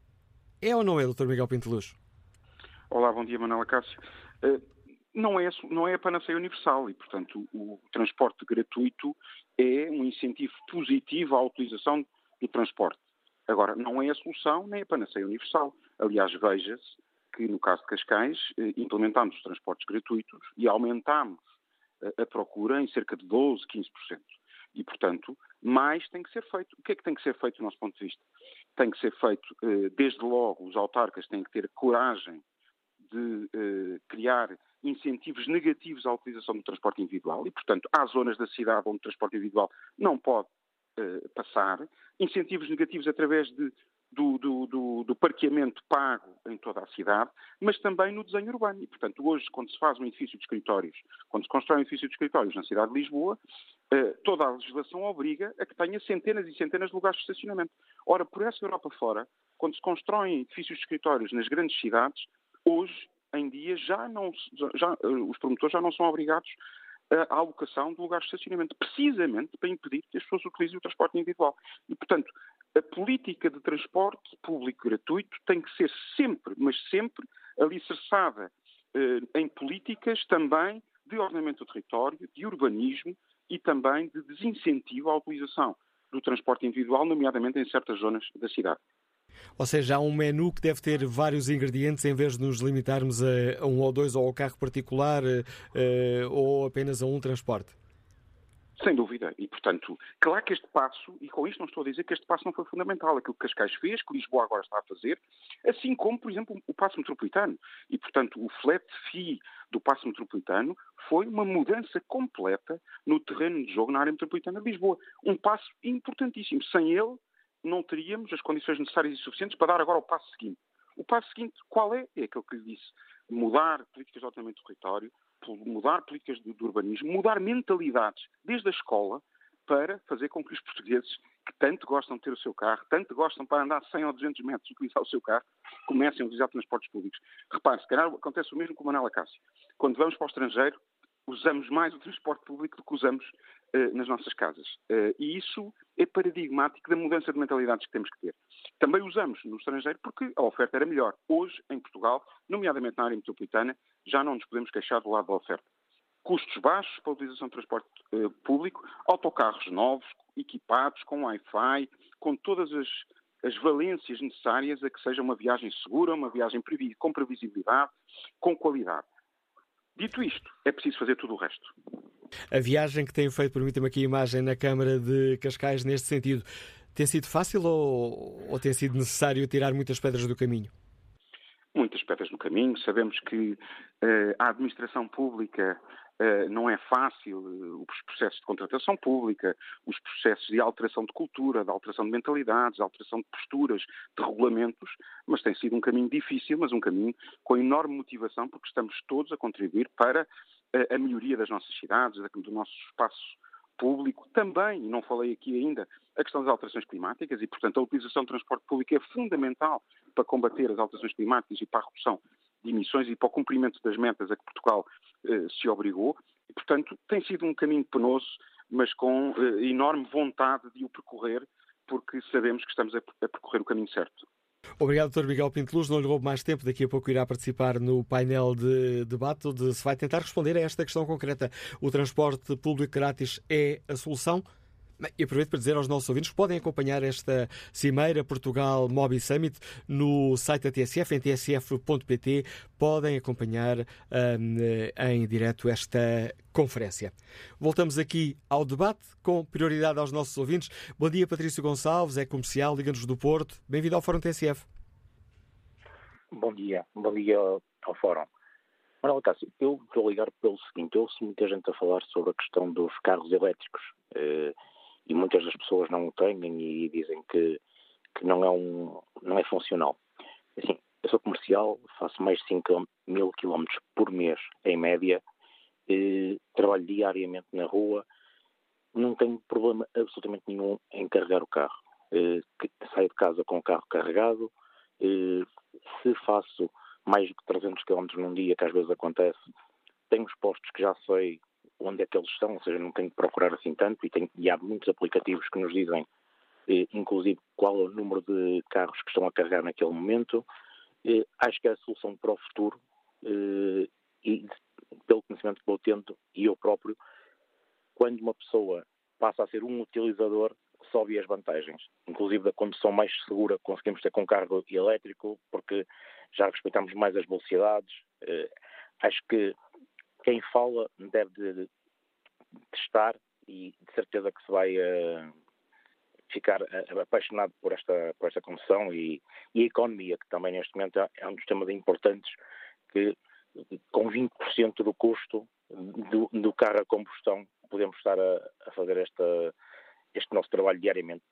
É ou não é, doutor Miguel Pinteluz? Olá, bom dia, Manuela Cássio. Uh... Não é, não é a panaceia universal e, portanto, o, o transporte gratuito é um incentivo positivo à utilização do transporte. Agora, não é a solução nem a panaceia universal. Aliás, veja-se que, no caso de Cascais, eh, implementámos os transportes gratuitos e aumentámos a, a procura em cerca de doze, quinze por cento. E, portanto, mais tem que ser feito. O que é que tem que ser feito do nosso ponto de vista? Tem que ser feito, eh, desde logo, os autarcas têm que ter coragem de eh, criar incentivos negativos à utilização do transporte individual e, portanto, há zonas da cidade onde o transporte individual não pode uh, passar. Incentivos negativos através de do, do, do, do parqueamento pago em toda a cidade, mas também no desenho urbano. E, portanto, hoje, quando se faz um edifício de escritórios, quando se constrói um edifício de escritórios na cidade de Lisboa, eh, toda a legislação obriga a que tenha centenas e centenas de lugares de estacionamento. Ora, por essa Europa fora, quando se constroem edifícios de escritórios nas grandes cidades, hoje em dia já não, já, os promotores já não são obrigados à alocação de lugares de estacionamento, precisamente para impedir que as pessoas utilizem o transporte individual. E, portanto, a política de transporte público gratuito tem que ser sempre, mas sempre, alicerçada eh, em políticas também de ordenamento do território, de urbanismo e também de desincentivo à utilização do transporte individual, nomeadamente em certas zonas da cidade. Ou seja, há um menu que deve ter vários ingredientes em vez de nos limitarmos a um ou dois ou ao carro particular ou apenas a um transporte. Sem dúvida. E, portanto, claro que este passo, e com isto não estou a dizer que este passo não foi fundamental, aquilo que Cascais fez, que Lisboa agora está a fazer, assim como, por exemplo, o passo metropolitano. E, portanto, o flat fee do passo metropolitano foi uma mudança completa no terreno de jogo na área metropolitana de Lisboa. Um passo importantíssimo. Sem ele, não teríamos as condições necessárias e suficientes para dar agora o passo seguinte. O passo seguinte, qual é? É aquele que lhe disse. Mudar políticas de ordenamento do território, mudar políticas de, de urbanismo, mudar mentalidades desde a escola para fazer com que os portugueses, que tanto gostam de ter o seu carro, tanto gostam para andar cem ou duzentos metros e utilizar o seu carro, comecem a utilizar transportes públicos. Repare, se calhar acontece o mesmo com o Manuel Acácio. Quando vamos para o estrangeiro, usamos mais o transporte público do que usamos uh, nas nossas casas. Uh, e isso é paradigmático da mudança de mentalidades que temos que ter. Também usamos no estrangeiro porque a oferta era melhor. Hoje, em Portugal, nomeadamente na área metropolitana, já não nos podemos queixar do lado da oferta. Custos baixos para a utilização de transporte uh, público, autocarros novos, equipados, com Wi-Fi, com todas as, as valências necessárias a que seja uma viagem segura, uma viagem previ- com previsibilidade, com qualidade. Dito isto, é preciso fazer tudo o resto. A viagem que tem feito, permita-me aqui a imagem na Câmara de Cascais, neste sentido, tem sido fácil ou, ou tem sido necessário tirar muitas pedras do caminho? Muitas pedras no caminho. Sabemos que uh, a administração pública uh, não é fácil, uh, os processos de contratação pública, os processos de alteração de cultura, de alteração de mentalidades, de alteração de posturas, de regulamentos, mas tem sido um caminho difícil, mas um caminho com enorme motivação, porque estamos todos a contribuir para uh, a melhoria das nossas cidades, do nosso espaço público. Também, e não falei aqui ainda, a questão das alterações climáticas e, portanto, a utilização do transporte público é fundamental para combater as alterações climáticas e para a redução de emissões e para o cumprimento das metas a que Portugal eh, se obrigou. E, portanto, tem sido um caminho penoso, mas com eh, enorme vontade de o percorrer, porque sabemos que estamos a, a percorrer o caminho certo. Obrigado, doutor Miguel Pinto Luz. Não lhe roubo mais tempo. Daqui a pouco irá participar no painel de debate, onde se vai tentar responder a esta questão concreta. O transporte público grátis é a solução? E aproveito para dizer aos nossos ouvintes que podem acompanhar esta Cimeira Portugal Mobi Summit no site da T S F, em t s f ponto p t. Podem acompanhar um, em direto esta conferência. Voltamos aqui ao debate, com prioridade aos nossos ouvintes. Bom dia, Patrício Gonçalves, é comercial, Liga-nos do Porto. Bem-vindo ao Fórum T S F. Bom dia. Bom dia ao, ao Fórum. Manuel Acácio, eu estou a ligar pelo seguinte. Eu ouço muita gente a falar sobre a questão dos carros elétricos. Eh, e muitas das pessoas não o têm e dizem que, que não, é um, não é funcional. Assim, eu sou comercial, faço mais de cinco mil quilómetros por mês, em média, eh, trabalho diariamente na rua, não tenho problema absolutamente nenhum em carregar o carro. Eh, saio de casa com o carro carregado, eh, se faço mais do que trezentos quilómetros num dia, que às vezes acontece, tenho os postos que já sei onde é que eles estão, ou seja, não tenho que procurar assim tanto, e, tenho, e há muitos aplicativos que nos dizem, eh, inclusive, qual é o número de carros que estão a carregar naquele momento. Eh, acho que é a solução para o futuro, eh, e pelo conhecimento que vou tendo, e eu próprio, quando uma pessoa passa a ser um utilizador, só vi as vantagens, inclusive da condução mais segura conseguimos ter com carro elétrico, porque já respeitamos mais as velocidades. Eh, acho que quem fala deve de, de testar e de certeza que se vai uh, ficar uh, apaixonado por esta, por esta condução e, e a economia, que também neste momento é, é um dos temas importantes, que com vinte por cento do custo do, do carro a combustão podemos estar a, a fazer esta, este nosso trabalho diariamente.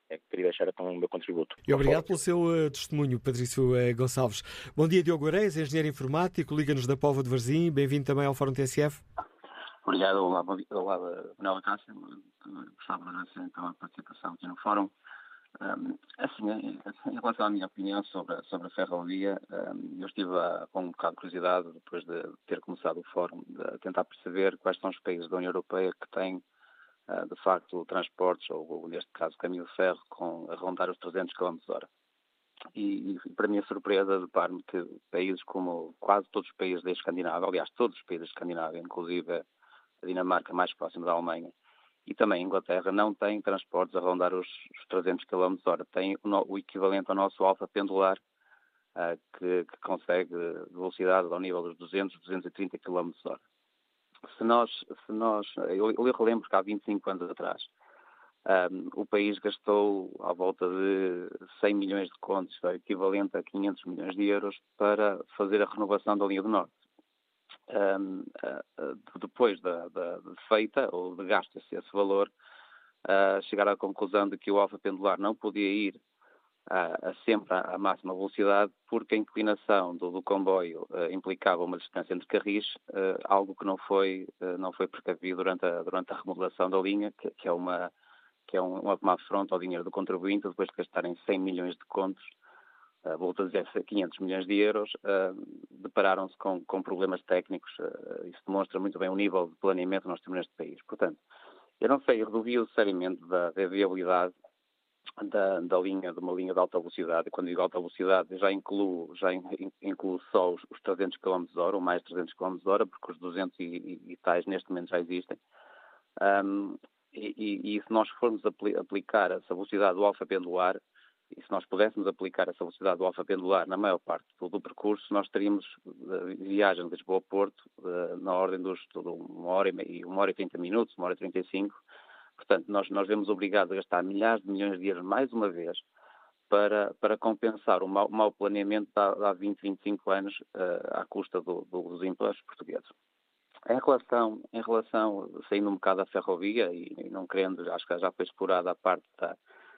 é que queria deixar então o meu contributo. E obrigado pelo seu uh, testemunho, Patrício uh, Gonçalves. Bom dia, Diogo Areias, engenheiro informático, liga-nos da Póvoa de Varzim. Bem-vindo também ao Fórum T S F. Obrigado. Olá, bom dia. Olá, Manuel Cássio. Gostava de agradecer então a participação aqui no Fórum. Um, assim, em relação à minha opinião sobre, sobre a ferrovia, um, eu estive a, com um bocado de curiosidade, depois de ter começado o Fórum, de tentar perceber quais são os países da União Europeia que têm de facto transportes, ou neste caso caminho de ferro, com, a rondar os trezentos quilómetros por hora. E, e para a minha surpresa, deparo-me que países como quase todos os países da Escandinávia, aliás, todos os países da Escandinávia, inclusive a Dinamarca mais próxima da Alemanha, e também a Inglaterra, não têm transportes a rondar os, os trezentos quilómetros por hora. Tem o, o equivalente ao nosso alfa pendular, uh, que, que consegue velocidade ao nível dos duzentos, duzentos e trinta quilómetros por hora. Se nós, se nós eu, eu relembro que há vinte e cinco anos atrás, um, o país gastou à volta de cem milhões de contos, equivalente a quinhentos milhões de euros, para fazer a renovação da linha do Norte. Um, uh, uh, depois da, da, de feita, ou de gasto esse, esse valor, uh, chegaram à conclusão de que o alfa pendular não podia ir a, a sempre à máxima velocidade, porque a inclinação do, do comboio uh, implicava uma distância entre carris, uh, algo que não foi, uh, não foi precavido durante a, durante a remodelação da linha, que, que é uma que é um, uma afronta ao dinheiro do contribuinte, depois de gastarem cem milhões de contos, uh, volto a dizer quinhentos milhões de euros, uh, depararam-se com, com problemas técnicos. Uh, isso demonstra muito bem o nível de planeamento que nós temos neste país. Portanto, eu não sei, eu duvido seriamente da, da viabilidade Da, da linha, de uma linha de alta velocidade. E quando digo alta velocidade, já incluo, já incluo só os, os trezentos quilómetros por hora, ou mais trezentos quilómetros por hora, porque os duzentos e, e, e tais neste momento já existem. Um, e, e, e se nós formos apli- aplicar essa velocidade do alfa pendular, e se nós pudéssemos aplicar essa velocidade do alfa pendular na maior parte do, do percurso, nós teríamos uh, viagem de Lisboa a Porto uh, na ordem dos de uma hora e uma hora e trinta minutos, uma hora e trinta e cinco. Portanto, nós, nós vemos obrigados a gastar milhares de milhões de euros mais uma vez para, para compensar o mau, mau planeamento de há, há vinte, vinte e cinco anos uh, à custa do, do, dos impostos portugueses. Em relação, em relação, saindo um bocado da ferrovia e, e não querendo, acho que já foi explorada a parte da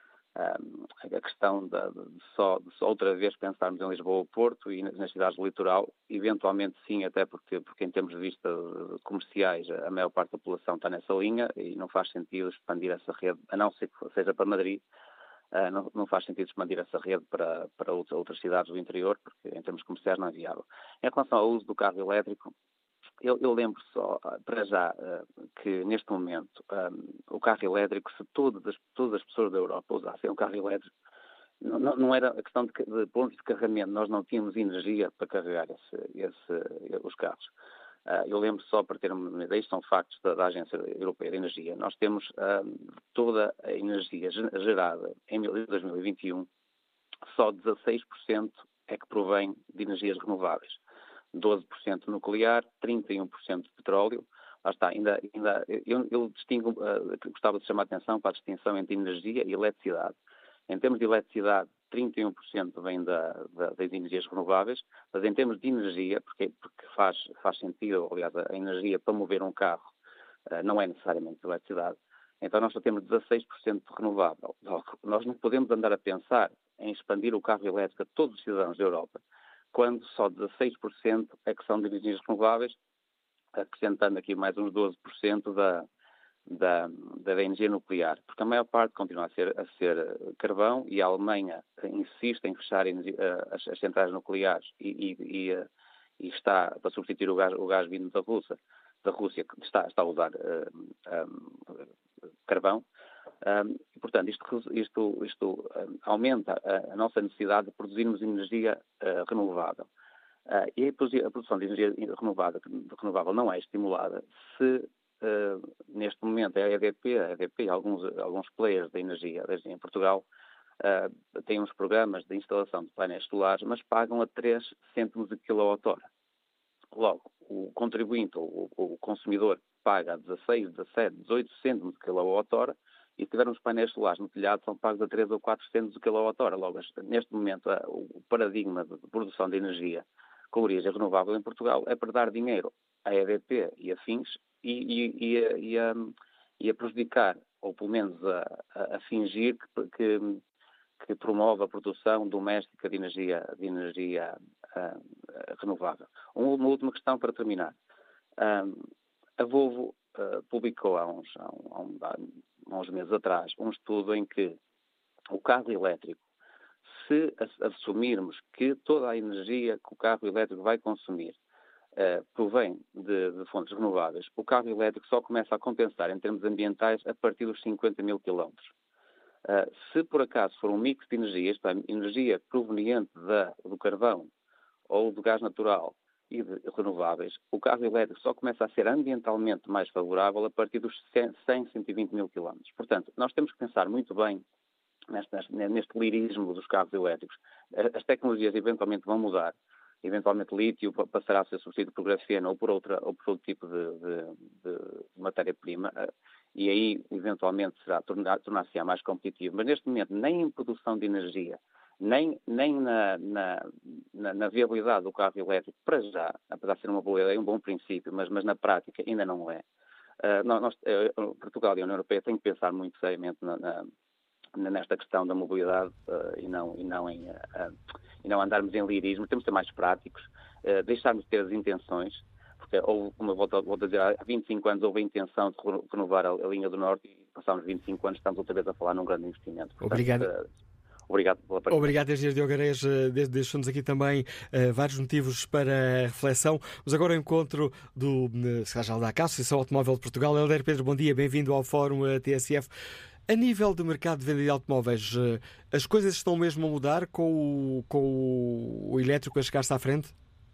um, a questão de, de, só, de só outra vez pensarmos em Lisboa ou Porto e nas, nas cidades do litoral, eventualmente sim, até porque, porque em termos de vista comerciais a maior parte da população está nessa linha e não faz sentido expandir essa rede, a não ser que seja para Madrid, uh, não, não faz sentido expandir essa rede para, para outras, outras cidades do interior, porque em termos comerciais não é viável. Em relação ao uso do carro elétrico, Eu, eu lembro só, para já, que neste momento um, o carro elétrico, se todas as, todas as pessoas da Europa usassem um carro elétrico, não, não era a questão de, de pontos de carregamento, nós não tínhamos energia para carregar esse, esse, os carros. Uh, eu lembro só, para ter uma ideia, isto são factos da, da Agência Europeia de Energia, nós temos um, toda a energia gerada em dois mil e vinte e um, só dezasseis por cento é que provém de energias renováveis. doze por cento nuclear, trinta e um por cento de petróleo. Lá está, ainda, ainda eu, eu distingo, uh, gostava de chamar a atenção para a distinção entre energia e eletricidade. Em termos de eletricidade, trinta e um por cento vem da, da, das energias renováveis, mas em termos de energia, porque, porque faz, faz sentido, aliás, a energia para mover um carro uh, não é necessariamente eletricidade, então nós só temos dezasseis por cento de renovável. Nós não podemos andar a pensar em expandir o carro elétrico a todos os cidadãos da Europa, quando só dezasseis por cento é que são de energias renováveis, acrescentando aqui mais uns doze por cento da, da, da energia nuclear, porque a maior parte continua a ser, a ser carvão e a Alemanha insiste em fechar as, as centrais nucleares e, e, e, e está para substituir o gás, o gás vindo da Rússia, da Rússia que está, está a usar uh, um, carvão. Um, e, portanto, isto, isto, isto um, aumenta a, a nossa necessidade de produzirmos energia uh, renovável. Uh, e a produção de energia renovável, renovável não é estimulada se, uh, neste momento, a E D P, a E D P e alguns, alguns players da energia, em Portugal, uh, têm uns programas de instalação de painéis solares, mas pagam a três cêntimos de quilowatt-hora. Logo, o contribuinte, ou o consumidor, paga a dezasseis, dezassete, dezoito cêntimos de quilowatt-hora, e se tiver uns painéis solares no telhado, são pagos a três ou quatro cêntimos de quilowatt-hora. Logo, neste momento, o paradigma de produção de energia com origem renovável em Portugal é para dar dinheiro à E D P e afins e, e, e, a, e, a, e a prejudicar ou pelo menos a, a, a fingir que, que, que promove a produção doméstica de energia, de energia uh, renovável. Uma última questão para terminar. Um, a Volvo uh, publicou há uns, há, um, há uns meses atrás um estudo em que o carro elétrico, se assumirmos que toda a energia que o carro elétrico vai consumir uh, provém de, de fontes renováveis, o carro elétrico só começa a compensar em termos ambientais a partir dos cinquenta mil quilómetros. Uh, se por acaso for um mix de energias, isto é, energia proveniente da, do carvão ou do gás natural e de renováveis, o carro elétrico só começa a ser ambientalmente mais favorável a partir dos cem, cento e vinte mil quilómetros. Portanto, nós temos que pensar muito bem neste, neste lirismo dos carros elétricos. As tecnologias eventualmente vão mudar. Eventualmente lítio passará a ser substituído por grafeno ou por, outra, ou por outro tipo de, de, de matéria-prima, e aí eventualmente será tornar, tornar-se-á mais competitivo. Mas neste momento, nem em produção de energia, nem, nem na, na, na, na viabilidade do carro elétrico, para já, apesar de ser uma boa ideia, um bom princípio, mas, mas na prática ainda não é. Uh, nós, uh, Portugal e a União Europeia têm que pensar muito seriamente na, na, nesta questão da mobilidade uh, e, não, e, não em, uh, uh, e não andarmos em lirismo. Temos que ser mais práticos, uh, deixarmos de ter as intenções, porque houve, como eu volto, volto a dizer, há vinte e cinco anos houve a intenção de renovar a, a linha do Norte e passámos vinte e cinco anos, estamos outra vez a falar num grande investimento. Portanto, obrigado. Uh, Obrigado pela participação. Obrigado, engenheiro Diogo Areias. Deixou-nos aqui também uh, vários motivos para reflexão. Mas agora o encontro do uh, secretário-geral da Associação Automóvel de Portugal. Helder Pedro, bom dia, bem-vindo ao Fórum uh, T S F. A nível de mercado de venda de automóveis, uh, as coisas estão mesmo a mudar com o, com o elétrico a chegar-se à frente?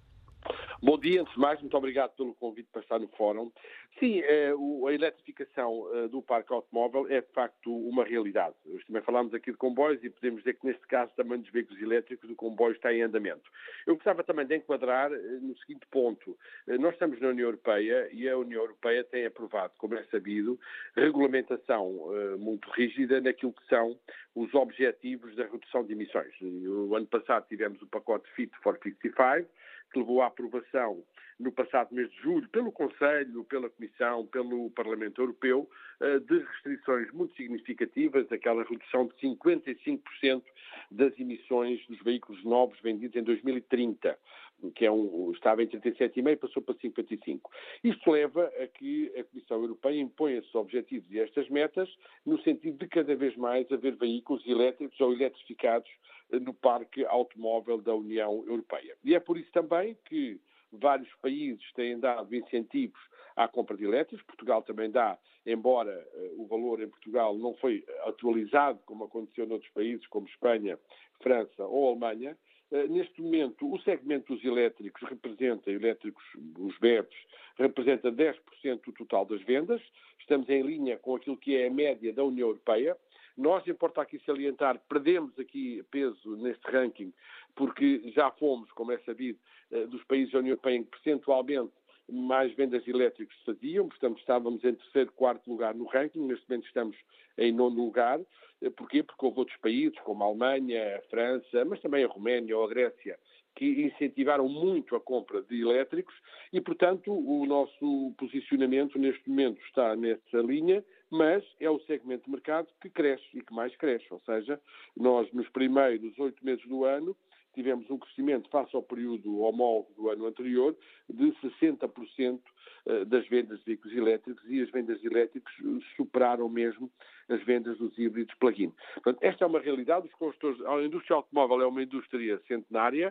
Bom dia, antes de mais, muito obrigado pelo convite para estar no Fórum. Sim, a eletrificação do parque automóvel é de facto uma realidade. Nós também falámos aqui de comboios e podemos dizer que neste caso também dos veículos elétricos o comboio está em andamento. Eu gostava também de enquadrar no seguinte ponto. Nós estamos na União Europeia e a União Europeia tem aprovado, como é sabido, regulamentação muito rígida naquilo que são os objetivos da redução de emissões. O ano passado tivemos o pacote Fit for cinquenta e cinco, que levou à aprovação no passado mês de julho pelo Conselho, pela Comissão, pelo Parlamento Europeu, de restrições muito significativas, aquela redução de cinquenta e cinco por cento das emissões dos veículos novos vendidos em dois mil e trinta, que é um, estava em trinta e sete vírgula cinco por cento, passou para cinquenta e cinco por cento. Isto leva a que a Comissão Europeia impõe esses objetivos e estas metas no sentido de cada vez mais haver veículos elétricos ou eletrificados no parque automóvel da União Europeia. E é por isso também que vários países têm dado incentivos à compra de elétricos. Portugal também dá, embora uh, o valor em Portugal não foi atualizado, como aconteceu noutros países, como Espanha, França ou Alemanha. Uh, neste momento, o segmento dos elétricos representa, elétricos, os B E Ps, representa dez por cento do total das vendas. Estamos em linha com aquilo que é a média da União Europeia. Nós, importa aqui salientar, perdemos aqui peso neste ranking, porque já fomos, como é sabido, dos países da União Europeia em que percentualmente mais vendas elétricas se faziam. Portanto, estávamos em terceiro, quarto lugar no ranking, neste momento estamos em nono lugar. Porquê? Porque houve outros países, como a Alemanha, a França, mas também a Roménia ou a Grécia, que incentivaram muito a compra de elétricos e, portanto, o nosso posicionamento neste momento está nessa linha, mas é o segmento de mercado que cresce e que mais cresce. Ou seja, nós nos primeiros oito meses do ano tivemos um crescimento face ao período homólogo do ano anterior de sessenta por cento das vendas de veículos elétricos e as vendas elétricas superaram mesmo as vendas dos híbridos plug-in. Portanto, esta é uma realidade. Os construtores, a indústria automóvel é uma indústria centenária,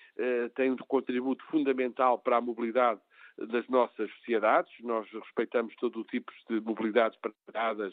tem um contributo fundamental para a mobilidade das nossas sociedades. Nós respeitamos todo o tipo de mobilidades partilhadas,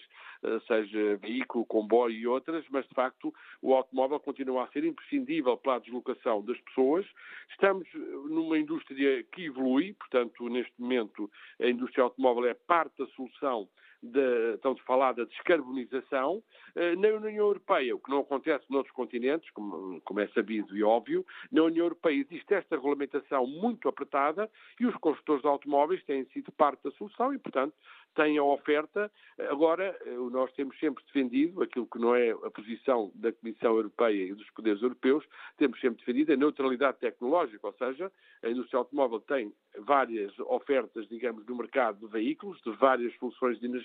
seja veículo, comboio e outras, mas de facto o automóvel continua a ser imprescindível para a deslocação das pessoas. Estamos numa indústria que evolui, portanto, neste momento a indústria automóvel é parte da solução de, estamos a falar da descarbonização. Na União Europeia, o que não acontece noutros continentes, como, como é sabido e óbvio, na União Europeia existe esta regulamentação muito apertada e os construtores de automóveis têm sido parte da solução e, portanto, têm a oferta. Agora, nós temos sempre defendido aquilo que não é a posição da Comissão Europeia e dos poderes europeus, temos sempre defendido a neutralidade tecnológica, ou seja, a indústria automóvel tem várias ofertas, digamos, no mercado de veículos, de várias soluções de energia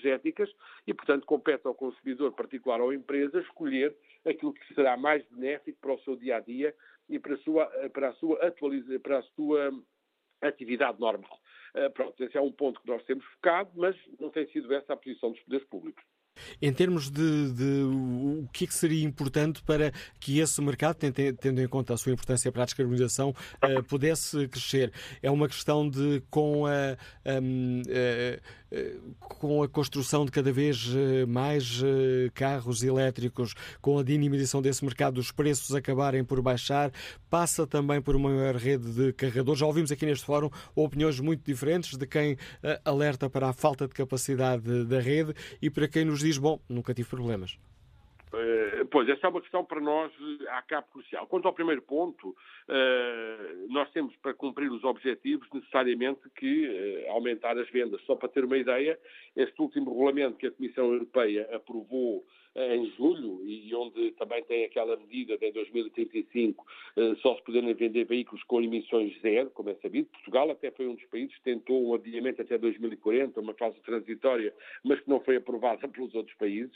energéticas e, portanto, compete ao consumidor particular ou empresa escolher aquilo que será mais benéfico para o seu dia-a-dia e para a sua, para a sua, atualiza, para a sua atividade normal. Uh, pronto, esse é um ponto que nós temos focado, mas não tem sido essa a posição dos poderes públicos. Em termos de, de o que é que seria importante para que esse mercado, tendo em conta a sua importância para a descarbonização, uh, pudesse crescer? É uma questão de, com a, um, uh, uh, com a construção de cada vez mais uh, carros elétricos, com a dinamização desse mercado, os preços acabarem por baixar, passa também por uma maior rede de carregadores. Já ouvimos aqui neste fórum opiniões muito diferentes de quem uh, alerta para a falta de capacidade da rede e para quem nos diz, bom, nunca tive problemas. Uh, pois, essa é uma questão para nós à cabo crucial. Quanto ao primeiro ponto, uh, nós temos para cumprir os objetivos necessariamente que uh, aumentar as vendas. Só para ter uma ideia, este último regulamento que a Comissão Europeia aprovou em julho, e onde também tem aquela medida de em dois mil e trinta e cinco só se poderem vender veículos com emissões zero, como é sabido. Portugal até foi um dos países que tentou um adiamento até dois mil e quarenta, uma fase transitória, mas que não foi aprovada pelos outros países.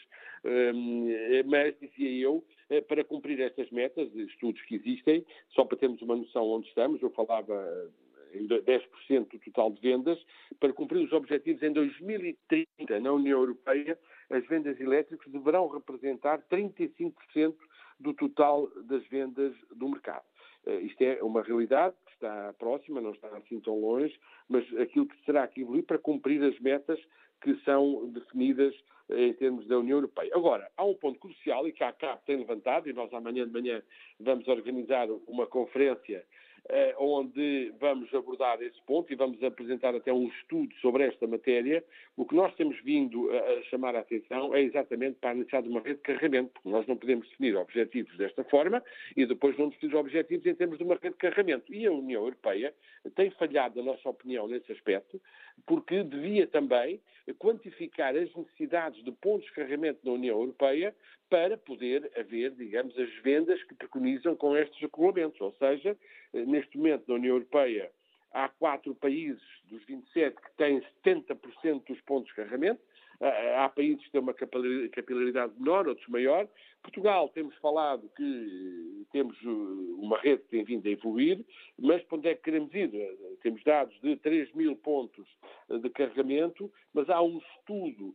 Mas, dizia eu, para cumprir estas metas, estudos que existem, só para termos uma noção onde estamos, eu falava em dez por cento do total de vendas, para cumprir os objetivos em dois mil e trinta na União Europeia, as vendas elétricas deverão representar trinta e cinco por cento do total das vendas do mercado. Uh, isto é uma realidade que está próxima, não está assim tão longe, mas aquilo que será que evoluir para cumprir as metas que são definidas uh, em termos da União Europeia. Agora, há um ponto crucial e que a ACAP tem levantado, e nós amanhã de manhã vamos organizar uma conferência Uh, onde vamos abordar esse ponto e vamos apresentar até um estudo sobre esta matéria. O que nós temos vindo a, a chamar a atenção é exatamente para a necessidade de uma rede de carregamento, porque nós não podemos definir objetivos desta forma e depois não definir objetivos em termos de uma rede de carregamento. E a União Europeia tem falhado, na nossa opinião, nesse aspecto, porque devia também quantificar as necessidades de pontos de carregamento na União Europeia para poder haver, digamos, as vendas que preconizam com estes regulamentos. Ou seja, neste momento na União Europeia há quatro países dos vinte e sete que têm setenta por cento dos pontos de carregamento. Há países que têm uma capilaridade menor, outros maior. Portugal, temos falado que temos uma rede que tem vindo a evoluir, mas para onde é que queremos ir? Temos dados de três mil pontos de carregamento, mas há um estudo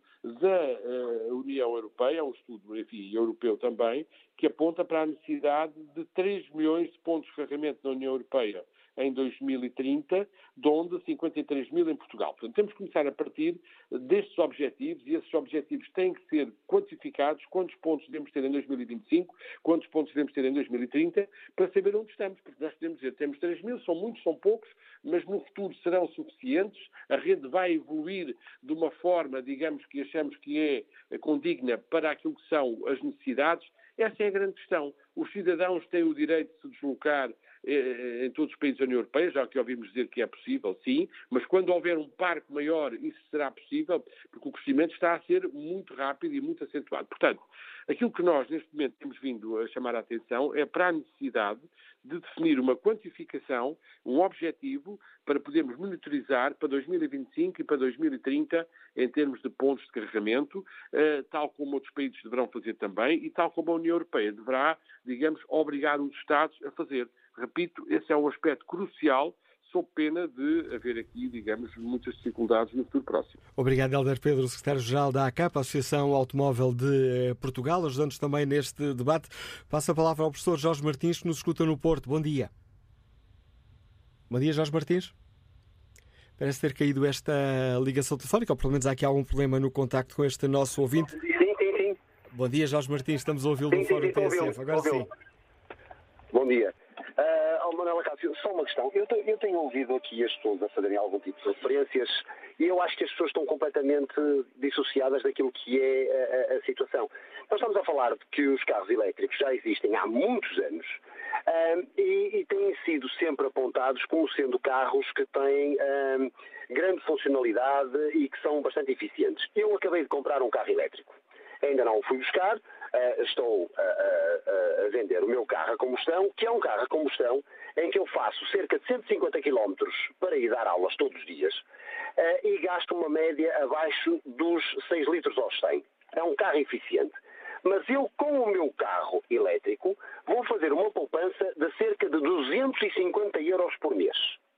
da União Europeia, um estudo, enfim, europeu também, que aponta para a necessidade de três milhões de pontos de carregamento na União Europeia em dois mil e trinta, de onde cinquenta e três mil em Portugal. Portanto, temos que começar a partir destes objetivos, e esses objetivos têm que ser quantificados, quantos pontos devemos ter em dois mil e vinte e cinco, quantos pontos devemos ter em dois mil e trinta, para saber onde estamos, porque nós podemos dizer, temos três mil, são muitos, são poucos, mas no futuro serão suficientes, a rede vai evoluir de uma forma, digamos, que achamos que é condigna para aquilo que são as necessidades. Essa é a grande questão. Os cidadãos têm o direito de se deslocar em todos os países da União Europeia, já que ouvimos dizer que é possível, sim, mas quando houver um parque maior, isso será possível, porque o crescimento está a ser muito rápido e muito acentuado. Portanto, aquilo que nós, neste momento, temos vindo a chamar a atenção é para a necessidade de definir uma quantificação, um objetivo, para podermos monitorizar para dois mil e vinte e cinco e para dois mil e trinta, em termos de pontos de carregamento, tal como outros países deverão fazer também, e tal como a União Europeia deverá, digamos, obrigar os Estados a fazer. Repito, esse é um aspecto crucial, sob pena de haver aqui, digamos, muitas dificuldades no futuro próximo. Obrigado, Hélder Pedro, secretário-geral da ACAP, a Associação Automóvel de Portugal, ajudando-nos também neste debate. Passo a palavra ao professor Jorge Martins, que nos escuta no Porto. Bom dia. Bom dia, Jorge Martins. Parece ter caído esta ligação telefónica, ou pelo menos há aqui algum problema no contacto com este nosso ouvinte. Sim, sim, sim. Bom dia, Jorge Martins, estamos a ouvi-lo no Fórum T S F. Agora sim. Bom dia. Uh, Manuela Cássio, só uma questão. Eu, te, eu tenho ouvido aqui as pessoas a fazerem algum tipo de referências e eu acho que as pessoas estão completamente dissociadas daquilo que é a, a, a situação. Nós estamos a falar de que os carros elétricos já existem há muitos anos uh, e, e têm sido sempre apontados como sendo carros que têm uh, grande funcionalidade e que são bastante eficientes. Eu acabei de comprar um carro elétrico. Ainda não o fui buscar, uh, estou uh, uh, a vender o meu carro a combustão, que é um carro a combustão em que eu faço cerca de cento e cinquenta quilómetros para ir dar aulas todos os dias uh, e gasto uma média abaixo dos seis litros aos cem. É um carro eficiente. Mas eu, com o meu carro elétrico, vou fazer uma poupança de cerca de duzentos e cinquenta euros por mês.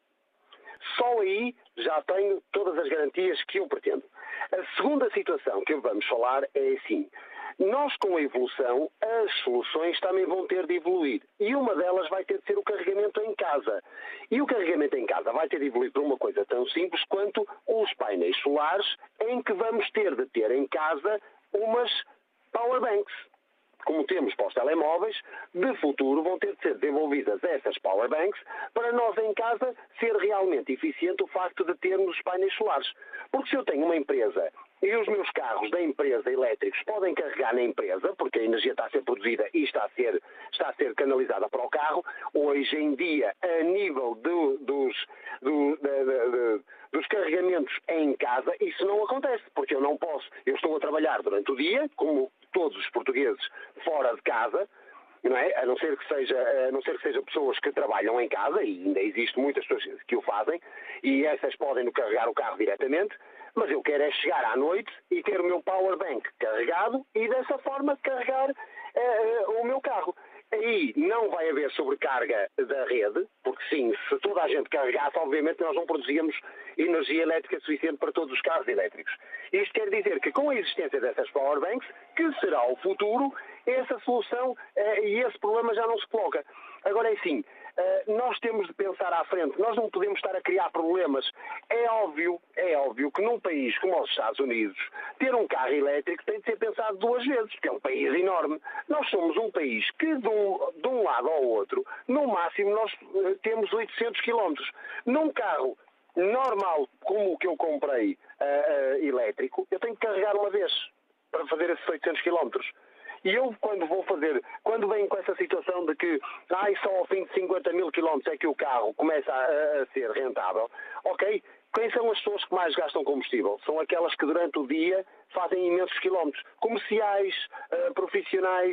Só aí já tenho todas as garantias que eu pretendo. A segunda situação que vamos falar é assim. Nós, com a evolução, as soluções também vão ter de evoluir. E uma delas vai ter de ser o carregamento em casa. E o carregamento em casa vai ter de evoluir para uma coisa tão simples quanto os painéis solares, em que vamos ter de ter em casa umas powerbanks. Como temos para os telemóveis, de futuro vão ter de ser desenvolvidas essas powerbanks para nós em casa ser realmente eficiente o facto de termos os painéis solares. Porque se eu tenho uma empresa e os meus carros da empresa elétricos podem carregar na empresa, porque a energia está a ser produzida e está a ser, está a ser canalizada para o carro, hoje em dia, a nível do, dos, do, de, de, de, dos carregamentos em casa, isso não acontece, porque eu não posso, eu estou a trabalhar durante o dia, como todos os portugueses fora de casa, não é? A não ser que seja, a não ser que sejam pessoas que trabalham em casa, e ainda existem muitas pessoas que o fazem, e essas podem no carregar o carro diretamente, mas eu quero é chegar à noite e ter o meu powerbank carregado e dessa forma carregar uh, o meu carro. Aí não vai haver sobrecarga da rede, porque sim, se toda a gente carregasse, obviamente nós não produzíamos energia elétrica suficiente para todos os carros elétricos. Isto quer dizer que com a existência dessas powerbanks, que será o futuro, essa solução uh, e esse problema já não se coloca. Agora é assim, uh, nós temos de pensar à frente, nós não podemos estar a criar problemas. É óbvio, é óbvio que num país como os Estados Unidos, ter um carro elétrico tem de ser pensado duas vezes, porque é um país enorme. Nós somos um país que de um, de um lado ao outro, no máximo nós uh, temos oitocentos quilómetros. Num carro normal, como o que eu comprei uh, uh, elétrico, eu tenho que carregar uma vez para fazer esses oitocentos quilómetros. E eu, quando vou fazer, quando venho com essa situação de que ai, só ao fim de cinquenta mil quilómetros é que o carro começa a, a ser rentável, ok, quem são as pessoas que mais gastam combustível? São aquelas que durante o dia fazem imensos quilómetros. Comerciais, uh, profissionais,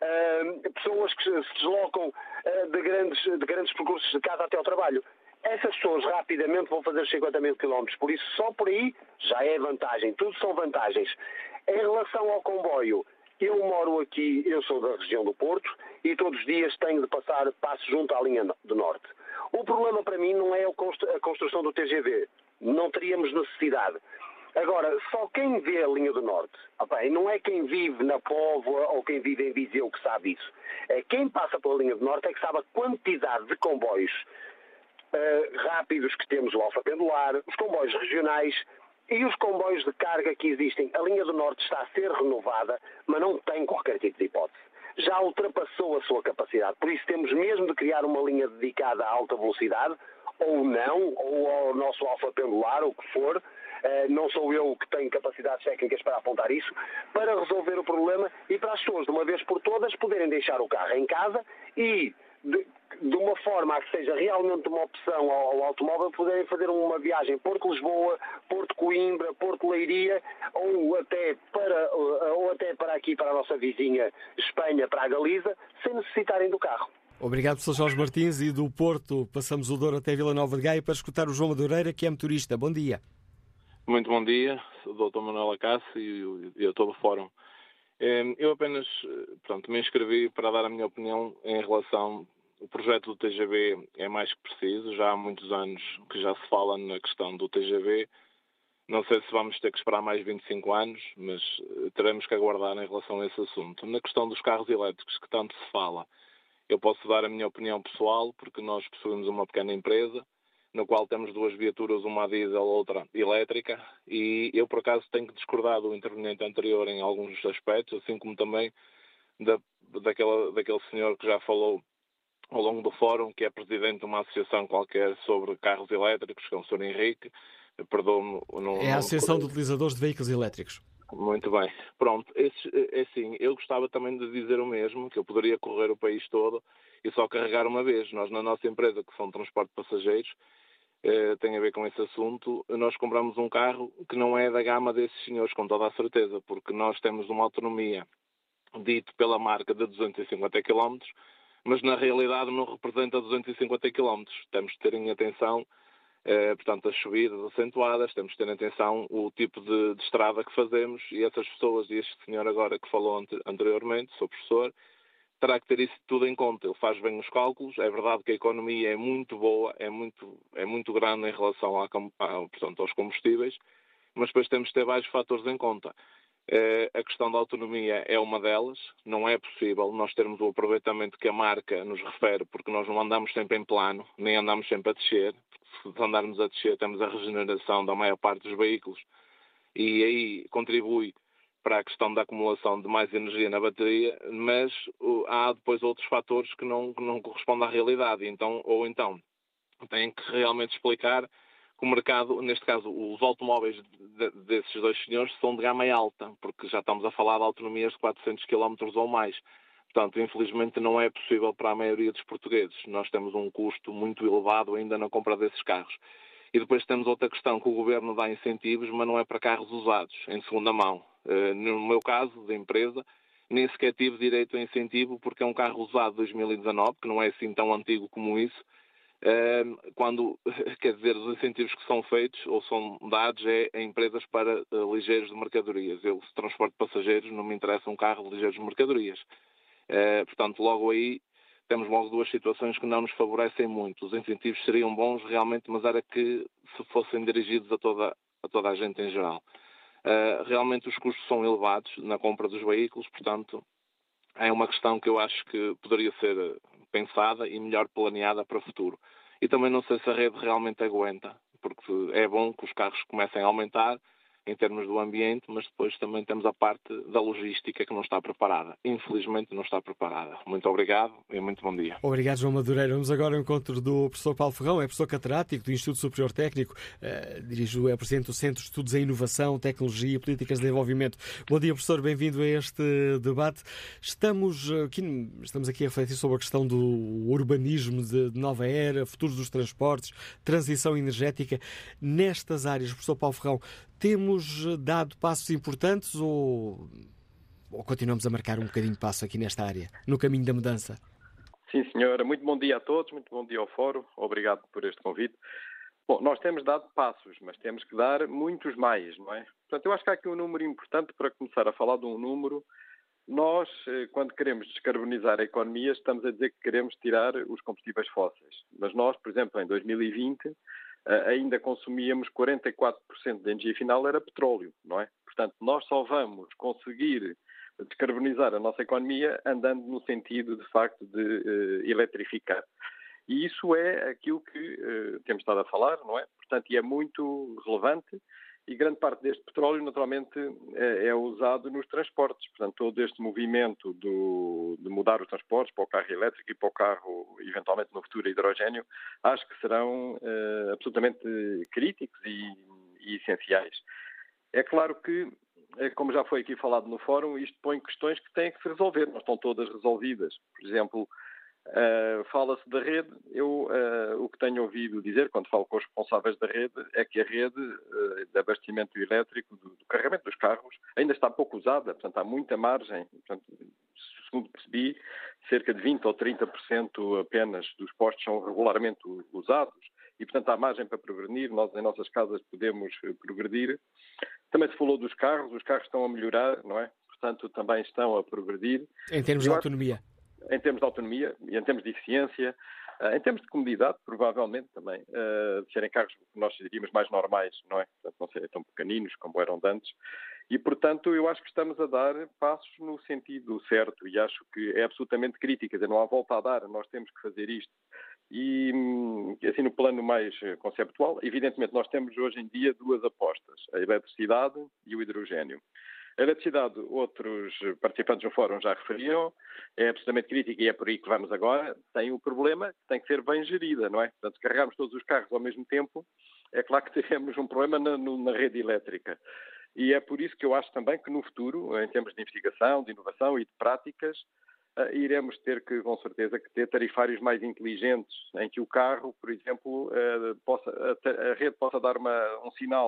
uh, pessoas que se deslocam uh, de, grandes, de grandes percursos de casa até ao trabalho. Essas pessoas rapidamente vão fazer cinquenta mil quilómetros, por isso só por aí já é vantagem, tudo são vantagens. Em relação ao comboio, eu moro aqui, eu sou da região do Porto e todos os dias tenho de passar, passo junto à linha do Norte. O problema para mim não é a construção do T G V, não teríamos necessidade. Agora, só quem vê a linha do Norte, opa, não é quem vive na Póvoa ou quem vive em Viseu que sabe isso. É quem passa pela linha do Norte é que sabe a quantidade de comboios uh, rápidos que temos, o Alfa Pendular, os comboios regionais e os comboios de carga que existem. A linha do Norte está a ser renovada, mas não tem qualquer tipo de hipótese. Já ultrapassou a sua capacidade. Por isso temos mesmo de criar uma linha dedicada à alta velocidade, ou não, ou ao nosso Alfa Pendular, ou o que for. Uh, não sou eu que tenho capacidades técnicas para apontar isso, para resolver o problema e para as pessoas, de uma vez por todas, poderem deixar o carro em casa e, de, de uma forma a que seja realmente uma opção ao, ao automóvel, poderem fazer uma viagem Porto-Lisboa, Porto-Coimbra, Porto-Leiria, ou até, para, ou até para aqui, para a nossa vizinha Espanha, para a Galiza, sem necessitarem do carro. Obrigado, professor Jorge Martins. E do Porto passamos o Douro até Vila Nova de Gaia para escutar o João Madureira, que é motorista. Bom dia. Muito bom dia, sou o doutor Manuel Acácio e diretor do Fórum. Eu apenas, pronto, me inscrevi para dar a minha opinião em relação ao projeto do T G V. É mais que preciso, já há muitos anos que já se fala na questão do T G V. Não sei se vamos ter que esperar mais vinte e cinco anos, mas teremos que aguardar em relação a esse assunto. Na questão dos carros elétricos, que tanto se fala, eu posso dar a minha opinião pessoal, porque nós possuímos uma pequena empresa, no qual temos duas viaturas, uma a diesel, outra elétrica, e eu, por acaso, tenho que discordar do interveniente anterior em alguns aspectos, assim como também da, daquela, daquele senhor que já falou ao longo do fórum, que é presidente de uma associação qualquer sobre carros elétricos, que é o senhor Henrique, perdoe-me... Não, é a Associação de Utilizadores de Veículos Elétricos. Muito bem. Pronto, esse, é assim, eu gostava também de dizer o mesmo, que eu poderia correr o país todo e só carregar uma vez. Nós, na nossa empresa, que são transporte de passageiros, eh, tem a ver com esse assunto, nós compramos um carro que não é da gama desses senhores, com toda a certeza, porque nós temos uma autonomia dito pela marca de duzentos e cinquenta quilómetros, mas na realidade não representa duzentos e cinquenta quilómetros. Temos de ter em atenção, eh, portanto, as subidas acentuadas, temos de ter em atenção o tipo de, de estrada que fazemos, e essas pessoas, e este senhor agora que falou ante, anteriormente, sou professor, terá que ter isso tudo em conta. Ele faz bem os cálculos. É verdade que a economia é muito boa, é muito, é muito grande em relação à, à, portanto, aos combustíveis, mas depois temos de ter vários fatores em conta. Eh, a questão da autonomia é uma delas. Não é possível nós termos o aproveitamento que a marca nos refere, porque nós não andamos sempre em plano, nem andamos sempre a descer. Porque se andarmos a descer, temos a regeneração da maior parte dos veículos, e aí contribui para a questão da acumulação de mais energia na bateria, mas uh, há depois outros fatores que não, que não correspondem à realidade. Então, ou então, têm que realmente explicar que o mercado, neste caso, os automóveis de, desses dois senhores são de gama alta, porque já estamos a falar de autonomias de quatrocentos quilómetros ou mais. Portanto, infelizmente não é possível para a maioria dos portugueses. Nós temos um custo muito elevado ainda na compra desses carros. E depois temos outra questão, que o Governo dá incentivos, mas não é para carros usados, em segunda mão. No meu caso, da empresa, nem sequer tive direito a incentivo, porque é um carro usado de dois mil e dezanove, que não é assim tão antigo como isso, quando, quer dizer, os incentivos que são feitos ou são dados é a empresas para ligeiros de mercadorias. Eu, se transporte passageiros, não me interessa um carro de ligeiros de mercadorias. Portanto, logo aí temos logo duas situações que não nos favorecem muito. Os incentivos seriam bons realmente, mas era que se fossem dirigidos a toda a, toda a gente em geral. Uh, realmente os custos são elevados na compra dos veículos, portanto é uma questão que eu acho que poderia ser pensada e melhor planeada para o futuro. E também não sei se a rede realmente aguenta, porque é bom que os carros comecem a aumentar em termos do ambiente, mas depois também temos a parte da logística que não está preparada. Infelizmente não está preparada. Muito obrigado e muito bom dia. Obrigado, João Madureira. Vamos agora ao encontro do professor Paulo Ferrão, é professor catedrático do Instituto Superior Técnico, uh, dirijo, é presidente do Centro de Estudos em Inovação, Tecnologia e Políticas de Desenvolvimento. Bom dia, professor, bem-vindo a este debate. Estamos aqui, estamos aqui a refletir sobre a questão do urbanismo de nova era, futuros dos transportes, transição energética. Nestas áreas, professor Paulo Ferrão, temos dado passos importantes ou, ou continuamos a marcar um bocadinho de passo aqui nesta área, no caminho da mudança? Sim, senhora. Muito bom dia a todos, muito bom dia ao Fórum. Obrigado por este convite. Bom, nós temos dado passos, mas temos que dar muitos mais, não é? Portanto, eu acho que há aqui um número importante para começar a falar de um número. Nós, quando queremos descarbonizar a economia, estamos a dizer que queremos tirar os combustíveis fósseis. Mas nós, por exemplo, em dois mil e vinte, ainda consumíamos quarenta e quatro por cento da energia final era petróleo, não é? Portanto, nós só vamos conseguir descarbonizar a nossa economia andando no sentido, de facto, de uh, eletrificar. E isso é aquilo que uh, temos estado a falar, não é? Portanto, e é muito relevante, e grande parte deste petróleo, naturalmente, é, é usado nos transportes. Portanto, todo este movimento do, de mudar os transportes para o carro elétrico e para o carro, eventualmente, no futuro, hidrogénio, acho que serão uh, absolutamente críticos e, e essenciais. É claro que, como já foi aqui falado no Fórum, isto põe questões que têm que se resolver. Não estão todas resolvidas. Por exemplo, Uh, fala-se da rede. Eu uh, o que tenho ouvido dizer, quando falo com os responsáveis da rede, é que a rede uh, de abastecimento elétrico, do, do carregamento dos carros, ainda está pouco usada. Portanto, há muita margem. Portanto, segundo percebi, cerca de vinte ou trinta por cento apenas dos postos são regularmente usados. E, portanto, há margem para progredir. Nós, em nossas casas, podemos progredir. Também se falou dos carros. Os carros estão a melhorar, não é? Portanto, também estão a progredir. Em termos de autonomia. Em termos de autonomia e em termos de eficiência, em termos de comodidade, provavelmente também, de serem carros que nós diríamos mais normais, não é? Portanto, não serem tão pequeninos como eram de antes. E, portanto, eu acho que estamos a dar passos no sentido certo e acho que é absolutamente crítico. Quer dizer, não há volta a dar, nós temos que fazer isto. E, assim, no plano mais conceptual, evidentemente, nós temos hoje em dia duas apostas, a eletricidade e o hidrogénio. A eletricidade, outros participantes no fórum já referiram, é absolutamente crítica e é por aí que vamos agora. Tem o problema que tem que ser bem gerida, não é? Portanto, se carregarmos todos os carros ao mesmo tempo, é claro que teremos um problema na, na rede elétrica. E é por isso que eu acho também que no futuro, em termos de investigação, de inovação e de práticas, uh, iremos ter que, com certeza, que ter tarifários mais inteligentes, em que o carro, por exemplo, uh, possa, a, a rede possa dar uma, um sinal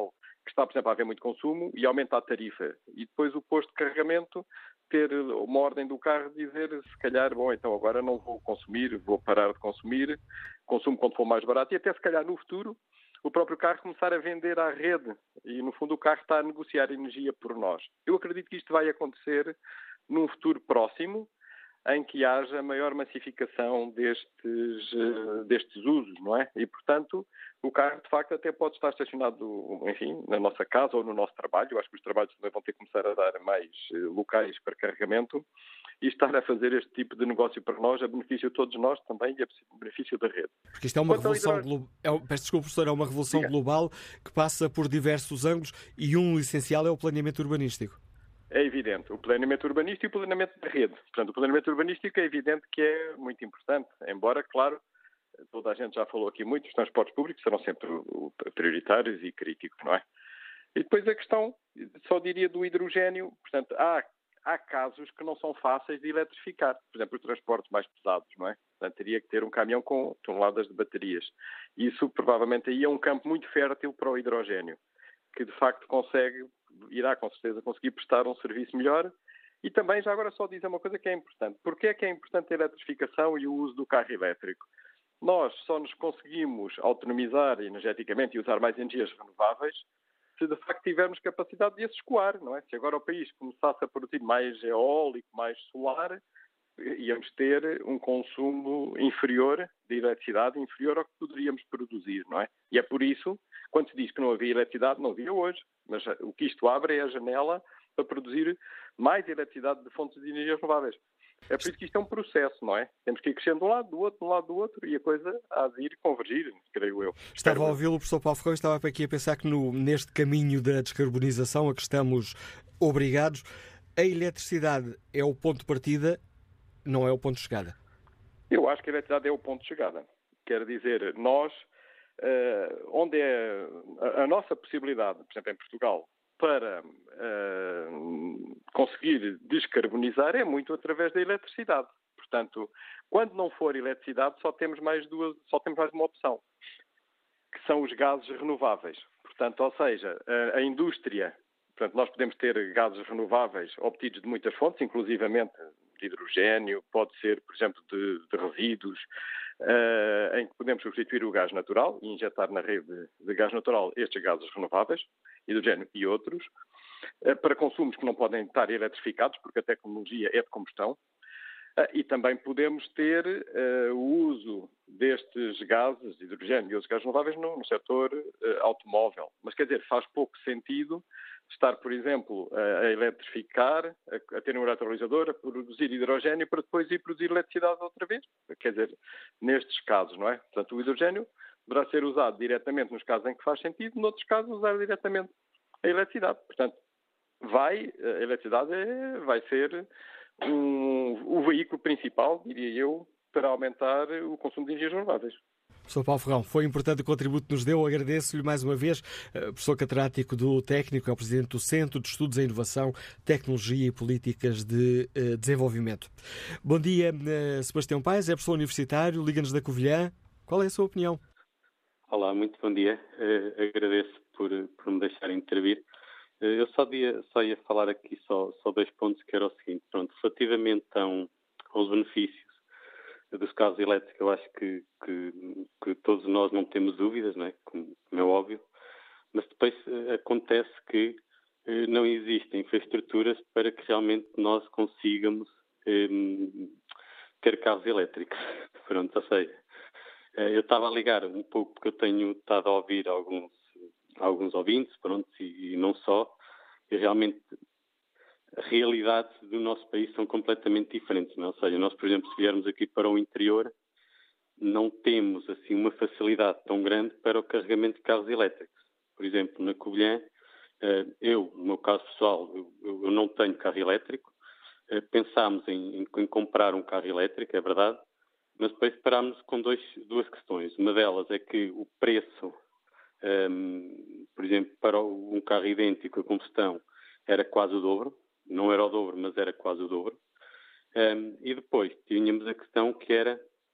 que está, por exemplo, a haver muito consumo e aumenta a tarifa. E depois o posto de carregamento ter uma ordem do carro dizer, se calhar, bom, então agora não vou consumir, vou parar de consumir, consumo quando for mais barato, e até se calhar no futuro o próprio carro começar a vender à rede e, no fundo, o carro está a negociar energia por nós. Eu acredito que isto vai acontecer num futuro próximo, em que haja maior massificação destes, destes usos, não é? E, portanto, o carro, de facto, até pode estar estacionado, enfim, na nossa casa ou no nosso trabalho. Eu acho que os trabalhos também vão ter que começar a dar mais locais para carregamento e estar a fazer este tipo de negócio para nós, a benefício de todos nós também e a benefício da rede. Porque isto é uma Quanto revolução hidro... global, é, peço desculpa, professor, é uma revolução Diga. global que passa por diversos ângulos e um essencial é o planeamento urbanístico. É evidente, o planeamento urbanístico e o planeamento da rede. Portanto, o planeamento urbanístico é evidente que é muito importante, embora, claro, toda a gente já falou aqui muito, os transportes públicos serão sempre prioritários e críticos, não é? E depois a questão, só diria, do hidrogénio, portanto, há, há casos que não são fáceis de eletrificar, por exemplo, os transportes mais pesados, não é? Portanto, teria que ter um caminhão com toneladas de baterias. Isso, provavelmente, aí é um campo muito fértil para o hidrogénio, que de facto consegue, irá com certeza conseguir prestar um serviço melhor. E também, já agora, só dizer uma coisa que é importante. Porquê é que é importante a eletrificação e o uso do carro elétrico? Nós só nos conseguimos autonomizar energeticamente e usar mais energias renováveis se de facto tivermos capacidade de as escoar, não é? Se agora o país começasse a produzir mais eólico, mais solar, íamos ter um consumo inferior de eletricidade, inferior ao que poderíamos produzir, não é? E é por isso, quando se diz que não havia eletricidade, não havia hoje, mas o que isto abre é a janela para produzir mais eletricidade de fontes de energia renováveis. É por isso que isto é um processo, não é? Temos que ir crescendo de um lado, do outro, de um lado, do outro, e a coisa há de ir convergir, creio eu. Estava a ouvi-lo, professor Paulo Ferrão, estava aqui a pensar que no, neste caminho da descarbonização a que estamos obrigados, a eletricidade é o ponto de partida, não é o ponto de chegada. Eu acho que a eletricidade é o ponto de chegada. Quer dizer, nós, uh, onde é a, a nossa possibilidade, por exemplo, em Portugal, para uh, conseguir descarbonizar é muito através da eletricidade. Portanto, quando não for eletricidade, só temos mais duas, só temos mais uma opção, que são os gases renováveis. Portanto, ou seja, a, a indústria, portanto, nós podemos ter gases renováveis obtidos de muitas fontes, inclusivamente de hidrogénio, pode ser, por exemplo, de, de resíduos, uh, em que podemos substituir o gás natural e injetar na rede de, de gás natural estes gases renováveis, hidrogénio e outros, uh, para consumos que não podem estar eletrificados, porque a tecnologia é de combustão, uh, e também podemos ter uh, o uso destes gases, hidrogénio e outros gases renováveis, no, no setor uh, automóvel. Mas, quer dizer, faz pouco sentido estar, por exemplo, a eletrificar, a, a ter um eletrolisador, a produzir hidrogénio para depois ir produzir eletricidade outra vez. Quer dizer, nestes casos, não é? Portanto, o hidrogénio deverá ser usado diretamente nos casos em que faz sentido, noutros casos usar diretamente a eletricidade. Portanto, vai, a eletricidade é, vai ser um, o veículo principal, diria eu, para aumentar o consumo de energias renováveis. Professor Paulo Ferrão, foi importante o contributo que nos deu. Agradeço-lhe mais uma vez. Professor catedrático do Técnico, é o Presidente do Centro de Estudos em Inovação, Tecnologia e Políticas de uh, Desenvolvimento. Bom dia, uh, Sebastião Paes, é professor universitário, Liga-nos da Covilhã. Qual é a sua opinião? Olá, muito bom dia. Uh, agradeço por, por me deixar intervir. Uh, eu só ia, só ia falar aqui só, só dois pontos, que era o seguinte. Pronto, relativamente a um, aos benefícios dos carros elétricos, eu acho que, que, que todos nós não temos dúvidas, não é? Como, como é óbvio, mas depois uh, acontece que uh, não existem infraestruturas para que realmente nós consigamos um, ter carros elétricos. Pronto, ou seja, uh, eu estava a ligar um pouco porque eu tenho estado a ouvir alguns, alguns ouvintes, pronto, e, e não só, e realmente a realidade do nosso país são completamente diferentes, não é? Ou seja, nós, por exemplo, se viermos aqui para o interior, não temos assim uma facilidade tão grande para o carregamento de carros elétricos. Por exemplo, na Covilhã, eu, no meu caso pessoal, eu, eu não tenho carro elétrico, pensámos em, em comprar um carro elétrico, é verdade, mas depois parámos com dois, duas questões. Uma delas é que o preço, um, por exemplo, para um carro idêntico a combustão era quase o dobro. Não era o dobro, mas era quase o dobro. Um, e depois tínhamos a questão que era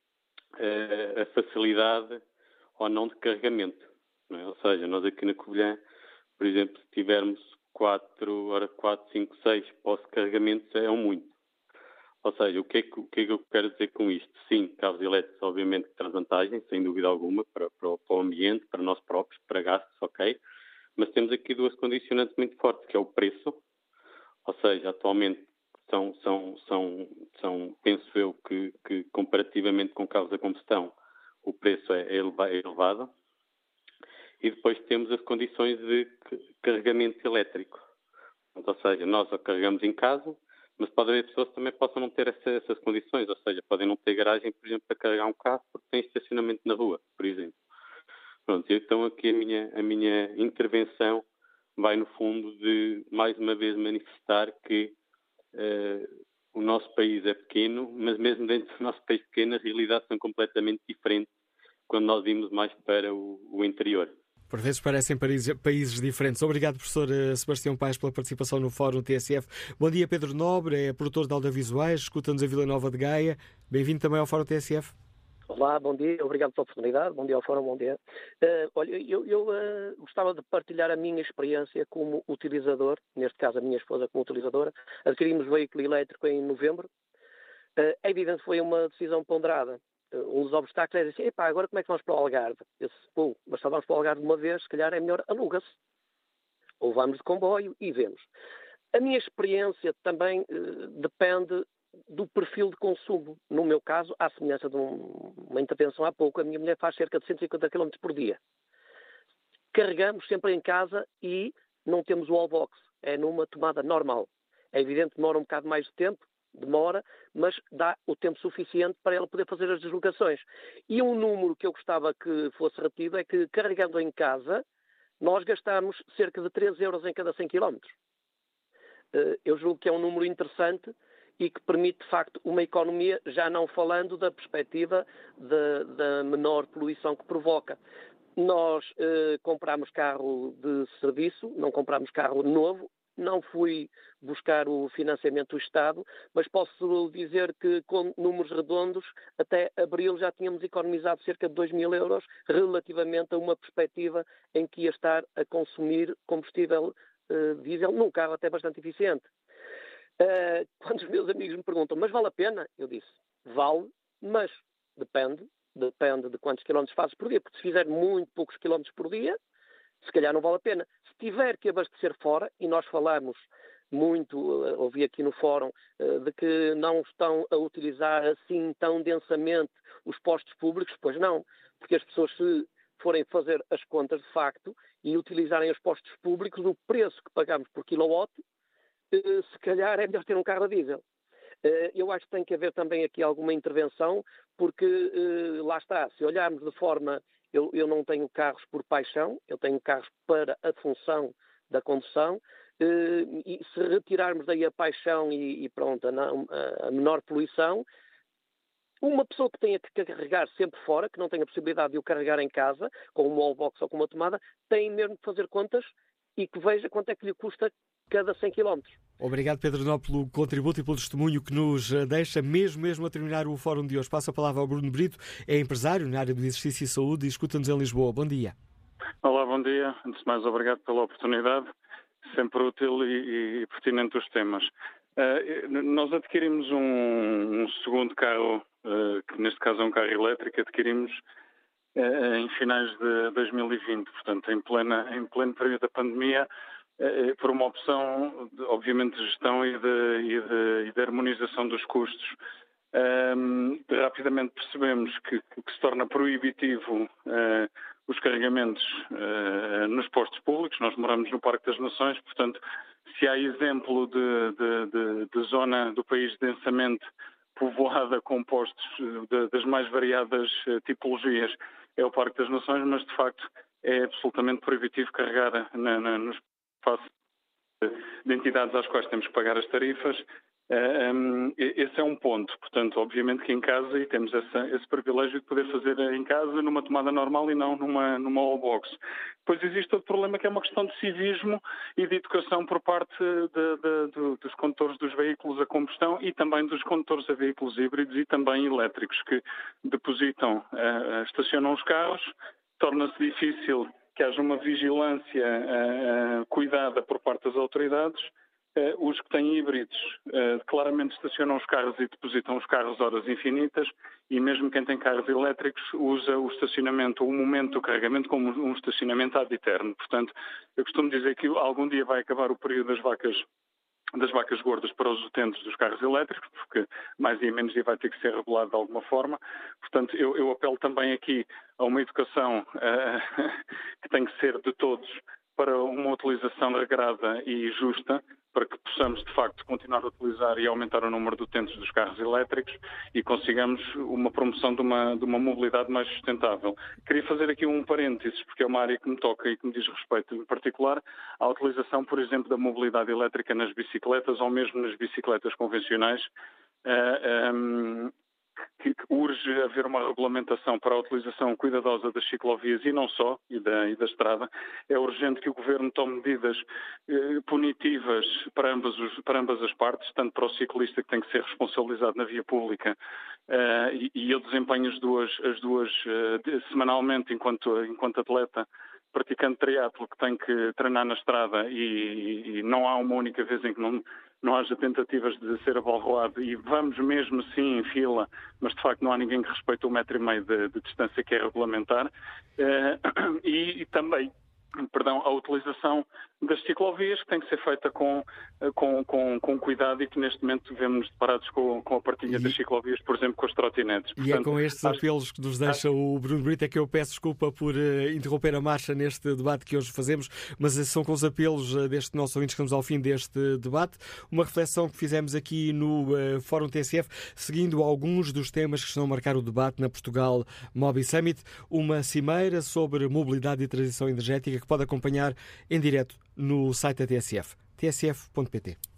uh, a facilidade ou não de carregamento. Não é? Ou seja, nós aqui na Covilhã Por exemplo, se tivermos quatro, ora quatro, cinco, seis pós-carregamentos é um muito. Ou seja, o que, é que, o que é que eu quero dizer com isto? Sim, carros elétricos obviamente que traz vantagem, sem dúvida alguma, para, para, o, para o ambiente, para nós próprios, para gastos, ok? Mas temos aqui duas condicionantes muito fortes, que é o preço, ou seja, atualmente são, são, são, são penso eu, que, que comparativamente com carros a combustão, o preço é elevado. E depois temos as condições de carregamento elétrico. Ou seja, nós a carregamos em casa, mas pode haver pessoas que também possam não ter essa, essas condições, ou seja, podem não ter garagem, por exemplo, para carregar um carro porque têm estacionamento na rua, por exemplo. Pronto, então aqui a minha, a minha intervenção vai no fundo de, mais uma vez, manifestar que uh, o nosso país é pequeno, mas mesmo dentro do nosso país pequeno as realidades são completamente diferentes quando nós vimos mais para o, o interior. Por vezes parecem países, países diferentes. Obrigado, professor Sebastião Paes, pela participação no Fórum T S F. Bom dia, Pedro Nobre, é produtor de audiovisuais, escuta-nos a Vila Nova de Gaia. Bem-vindo também ao Fórum T S F. Olá, bom dia, obrigado pela oportunidade. Bom dia ao Fórum, bom dia. Uh, olha, eu, eu uh, gostava de partilhar a minha experiência como utilizador, neste caso a minha esposa como utilizadora. Adquirimos veículo elétrico em novembro. Uh, é evidente que foi uma decisão ponderada. Um dos obstáculos é dizer, epá, agora como é que vamos para o Algarve? Eu disse, pô, mas só vamos para o Algarve de uma vez, se calhar é melhor, aluga-se. Ou vamos de comboio e vemos. A minha experiência também uh, depende do perfil de consumo. No meu caso, à semelhança de um, uma intervenção há pouco, a minha mulher faz cerca de cento e cinquenta quilómetros por dia. Carregamos sempre em casa e não temos o wallbox. É numa tomada normal. É evidente que demora um bocado mais de tempo, demora, mas dá o tempo suficiente para ela poder fazer as deslocações. E um número que eu gostava que fosse retido é que, carregando em casa, nós gastamos cerca de três euros em cada cem quilómetros. Eu julgo que é um número interessante e que permite, de facto, uma economia, já não falando da perspectiva da, da menor poluição que provoca. Nós eh, compramos carro de serviço, não compramos carro novo. Não fui buscar o financiamento do Estado, mas posso dizer que, com números redondos, até abril já tínhamos economizado cerca de dois mil euros relativamente a uma perspectiva em que ia estar a consumir combustível uh, diesel num carro até bastante eficiente. Uh, quando os meus amigos me perguntam, mas vale a pena? Eu disse, vale, mas depende, depende de quantos quilómetros fazes por dia, porque se fizer muito poucos quilómetros por dia, se calhar não vale a pena. Se tiver que abastecer fora, e nós falamos muito, ouvi aqui no fórum, de que não estão a utilizar assim tão densamente os postos públicos, pois não, porque as pessoas, se forem fazer as contas de facto e utilizarem os postos públicos, o preço que pagamos por quilowatt, se calhar é melhor ter um carro a diesel. Eu acho que tem que haver também aqui alguma intervenção, porque lá está, se olharmos de forma... Eu, eu não tenho carros por paixão, eu tenho carros para a função da condução, e se retirarmos daí a paixão e, e pronto, a, a menor poluição, uma pessoa que tenha que carregar sempre fora, que não tenha a possibilidade de o carregar em casa, com um wallbox ou com uma tomada, tem mesmo que fazer contas e que veja quanto é que lhe custa cada cem quilómetros. Obrigado, Pedro Nó, pelo contributo e pelo testemunho que nos deixa, mesmo mesmo a terminar o fórum de hoje. Passo a palavra ao Bruno Brito, é empresário na área do exercício e saúde e escuta-nos em Lisboa. Bom dia. Olá, bom dia. Antes de mais, obrigado pela oportunidade. Sempre útil e, e pertinente os temas. Uh, nós adquirimos um, um segundo carro, uh, que neste caso é um carro elétrico, adquirimos uh, em finais de dois mil e vinte, portanto, em, plena, em pleno período da pandemia, por uma opção, obviamente, de gestão e de, e de, e de harmonização dos custos. Um, rapidamente percebemos que, que se torna proibitivo uh, os carregamentos uh, nos postos públicos. Nós moramos no Parque das Nações, portanto, se há exemplo de, de, de, de zona do país densamente povoada com postos de, das mais variadas tipologias, é o Parque das Nações, mas, de facto, é absolutamente proibitivo carregar na, na, nos espaços de entidades às quais temos que pagar as tarifas. Uh, um, esse é um ponto. Portanto, obviamente que em casa, e temos essa, esse privilégio de poder fazer em casa numa tomada normal e não numa, numa wallbox. Depois existe outro problema, que é uma questão de civismo e de educação por parte de, de, de, dos condutores dos veículos a combustão e também dos condutores a veículos híbridos e também elétricos, que depositam, uh, estacionam os carros, torna-se difícil que haja uma vigilância uh, cuidada por parte das autoridades. Uh, os que têm híbridos uh, claramente estacionam os carros e depositam os carros horas infinitas, e mesmo quem tem carros elétricos usa o estacionamento, o momento do carregamento, como um estacionamento ad eterno. Portanto, eu costumo dizer que algum dia vai acabar o período das vacas das vacas gordas para os utentes dos carros elétricos, porque mais e menos dia vai ter que ser regulado de alguma forma. Portanto, eu, eu apelo também aqui a uma educação uh, que tem que ser de todos para uma utilização regrada e justa, para que possamos, de facto, continuar a utilizar e aumentar o número de utentes dos carros elétricos e consigamos uma promoção de uma, de uma mobilidade mais sustentável. Queria fazer aqui um parênteses, porque é uma área que me toca e que me diz respeito, em particular, à utilização, por exemplo, da mobilidade elétrica nas bicicletas ou mesmo nas bicicletas convencionais. Uh, um, que urge haver uma regulamentação para a utilização cuidadosa das ciclovias e não só, e da, e da estrada. É urgente que o Governo tome medidas eh, punitivas para ambas, os, para ambas as partes, tanto para o ciclista, que tem que ser responsabilizado na via pública, eh, e, e eu desempenho as duas, as duas eh, semanalmente enquanto, enquanto atleta, praticante triatlo, que tem que treinar na estrada, e, e não há uma única vez em que não, não haja tentativas de ser abalroado, e vamos mesmo sim em fila, mas de facto não há ninguém que respeite o metro e meio de, de distância que é regulamentar, eh, e, e também, perdão, a utilização das ciclovias, que tem que ser feita com, com, com, com cuidado, e que neste momento vemos deparados com, com a partilha e... das ciclovias, por exemplo, com as trotinetes. E Portanto, é com estes acho... apelos que nos deixa o Bruno Brito é que eu peço desculpa por uh, interromper a marcha neste debate que hoje fazemos, mas são com os apelos uh, deste nosso ouvinte que estamos ao fim deste debate. Uma reflexão que fizemos aqui no uh, Fórum T S F, seguindo alguns dos temas que estão a marcar o debate na Portugal Mobi Summit, uma cimeira sobre mobilidade e transição energética que pode acompanhar em direto no site da T S F, t s f ponto p t.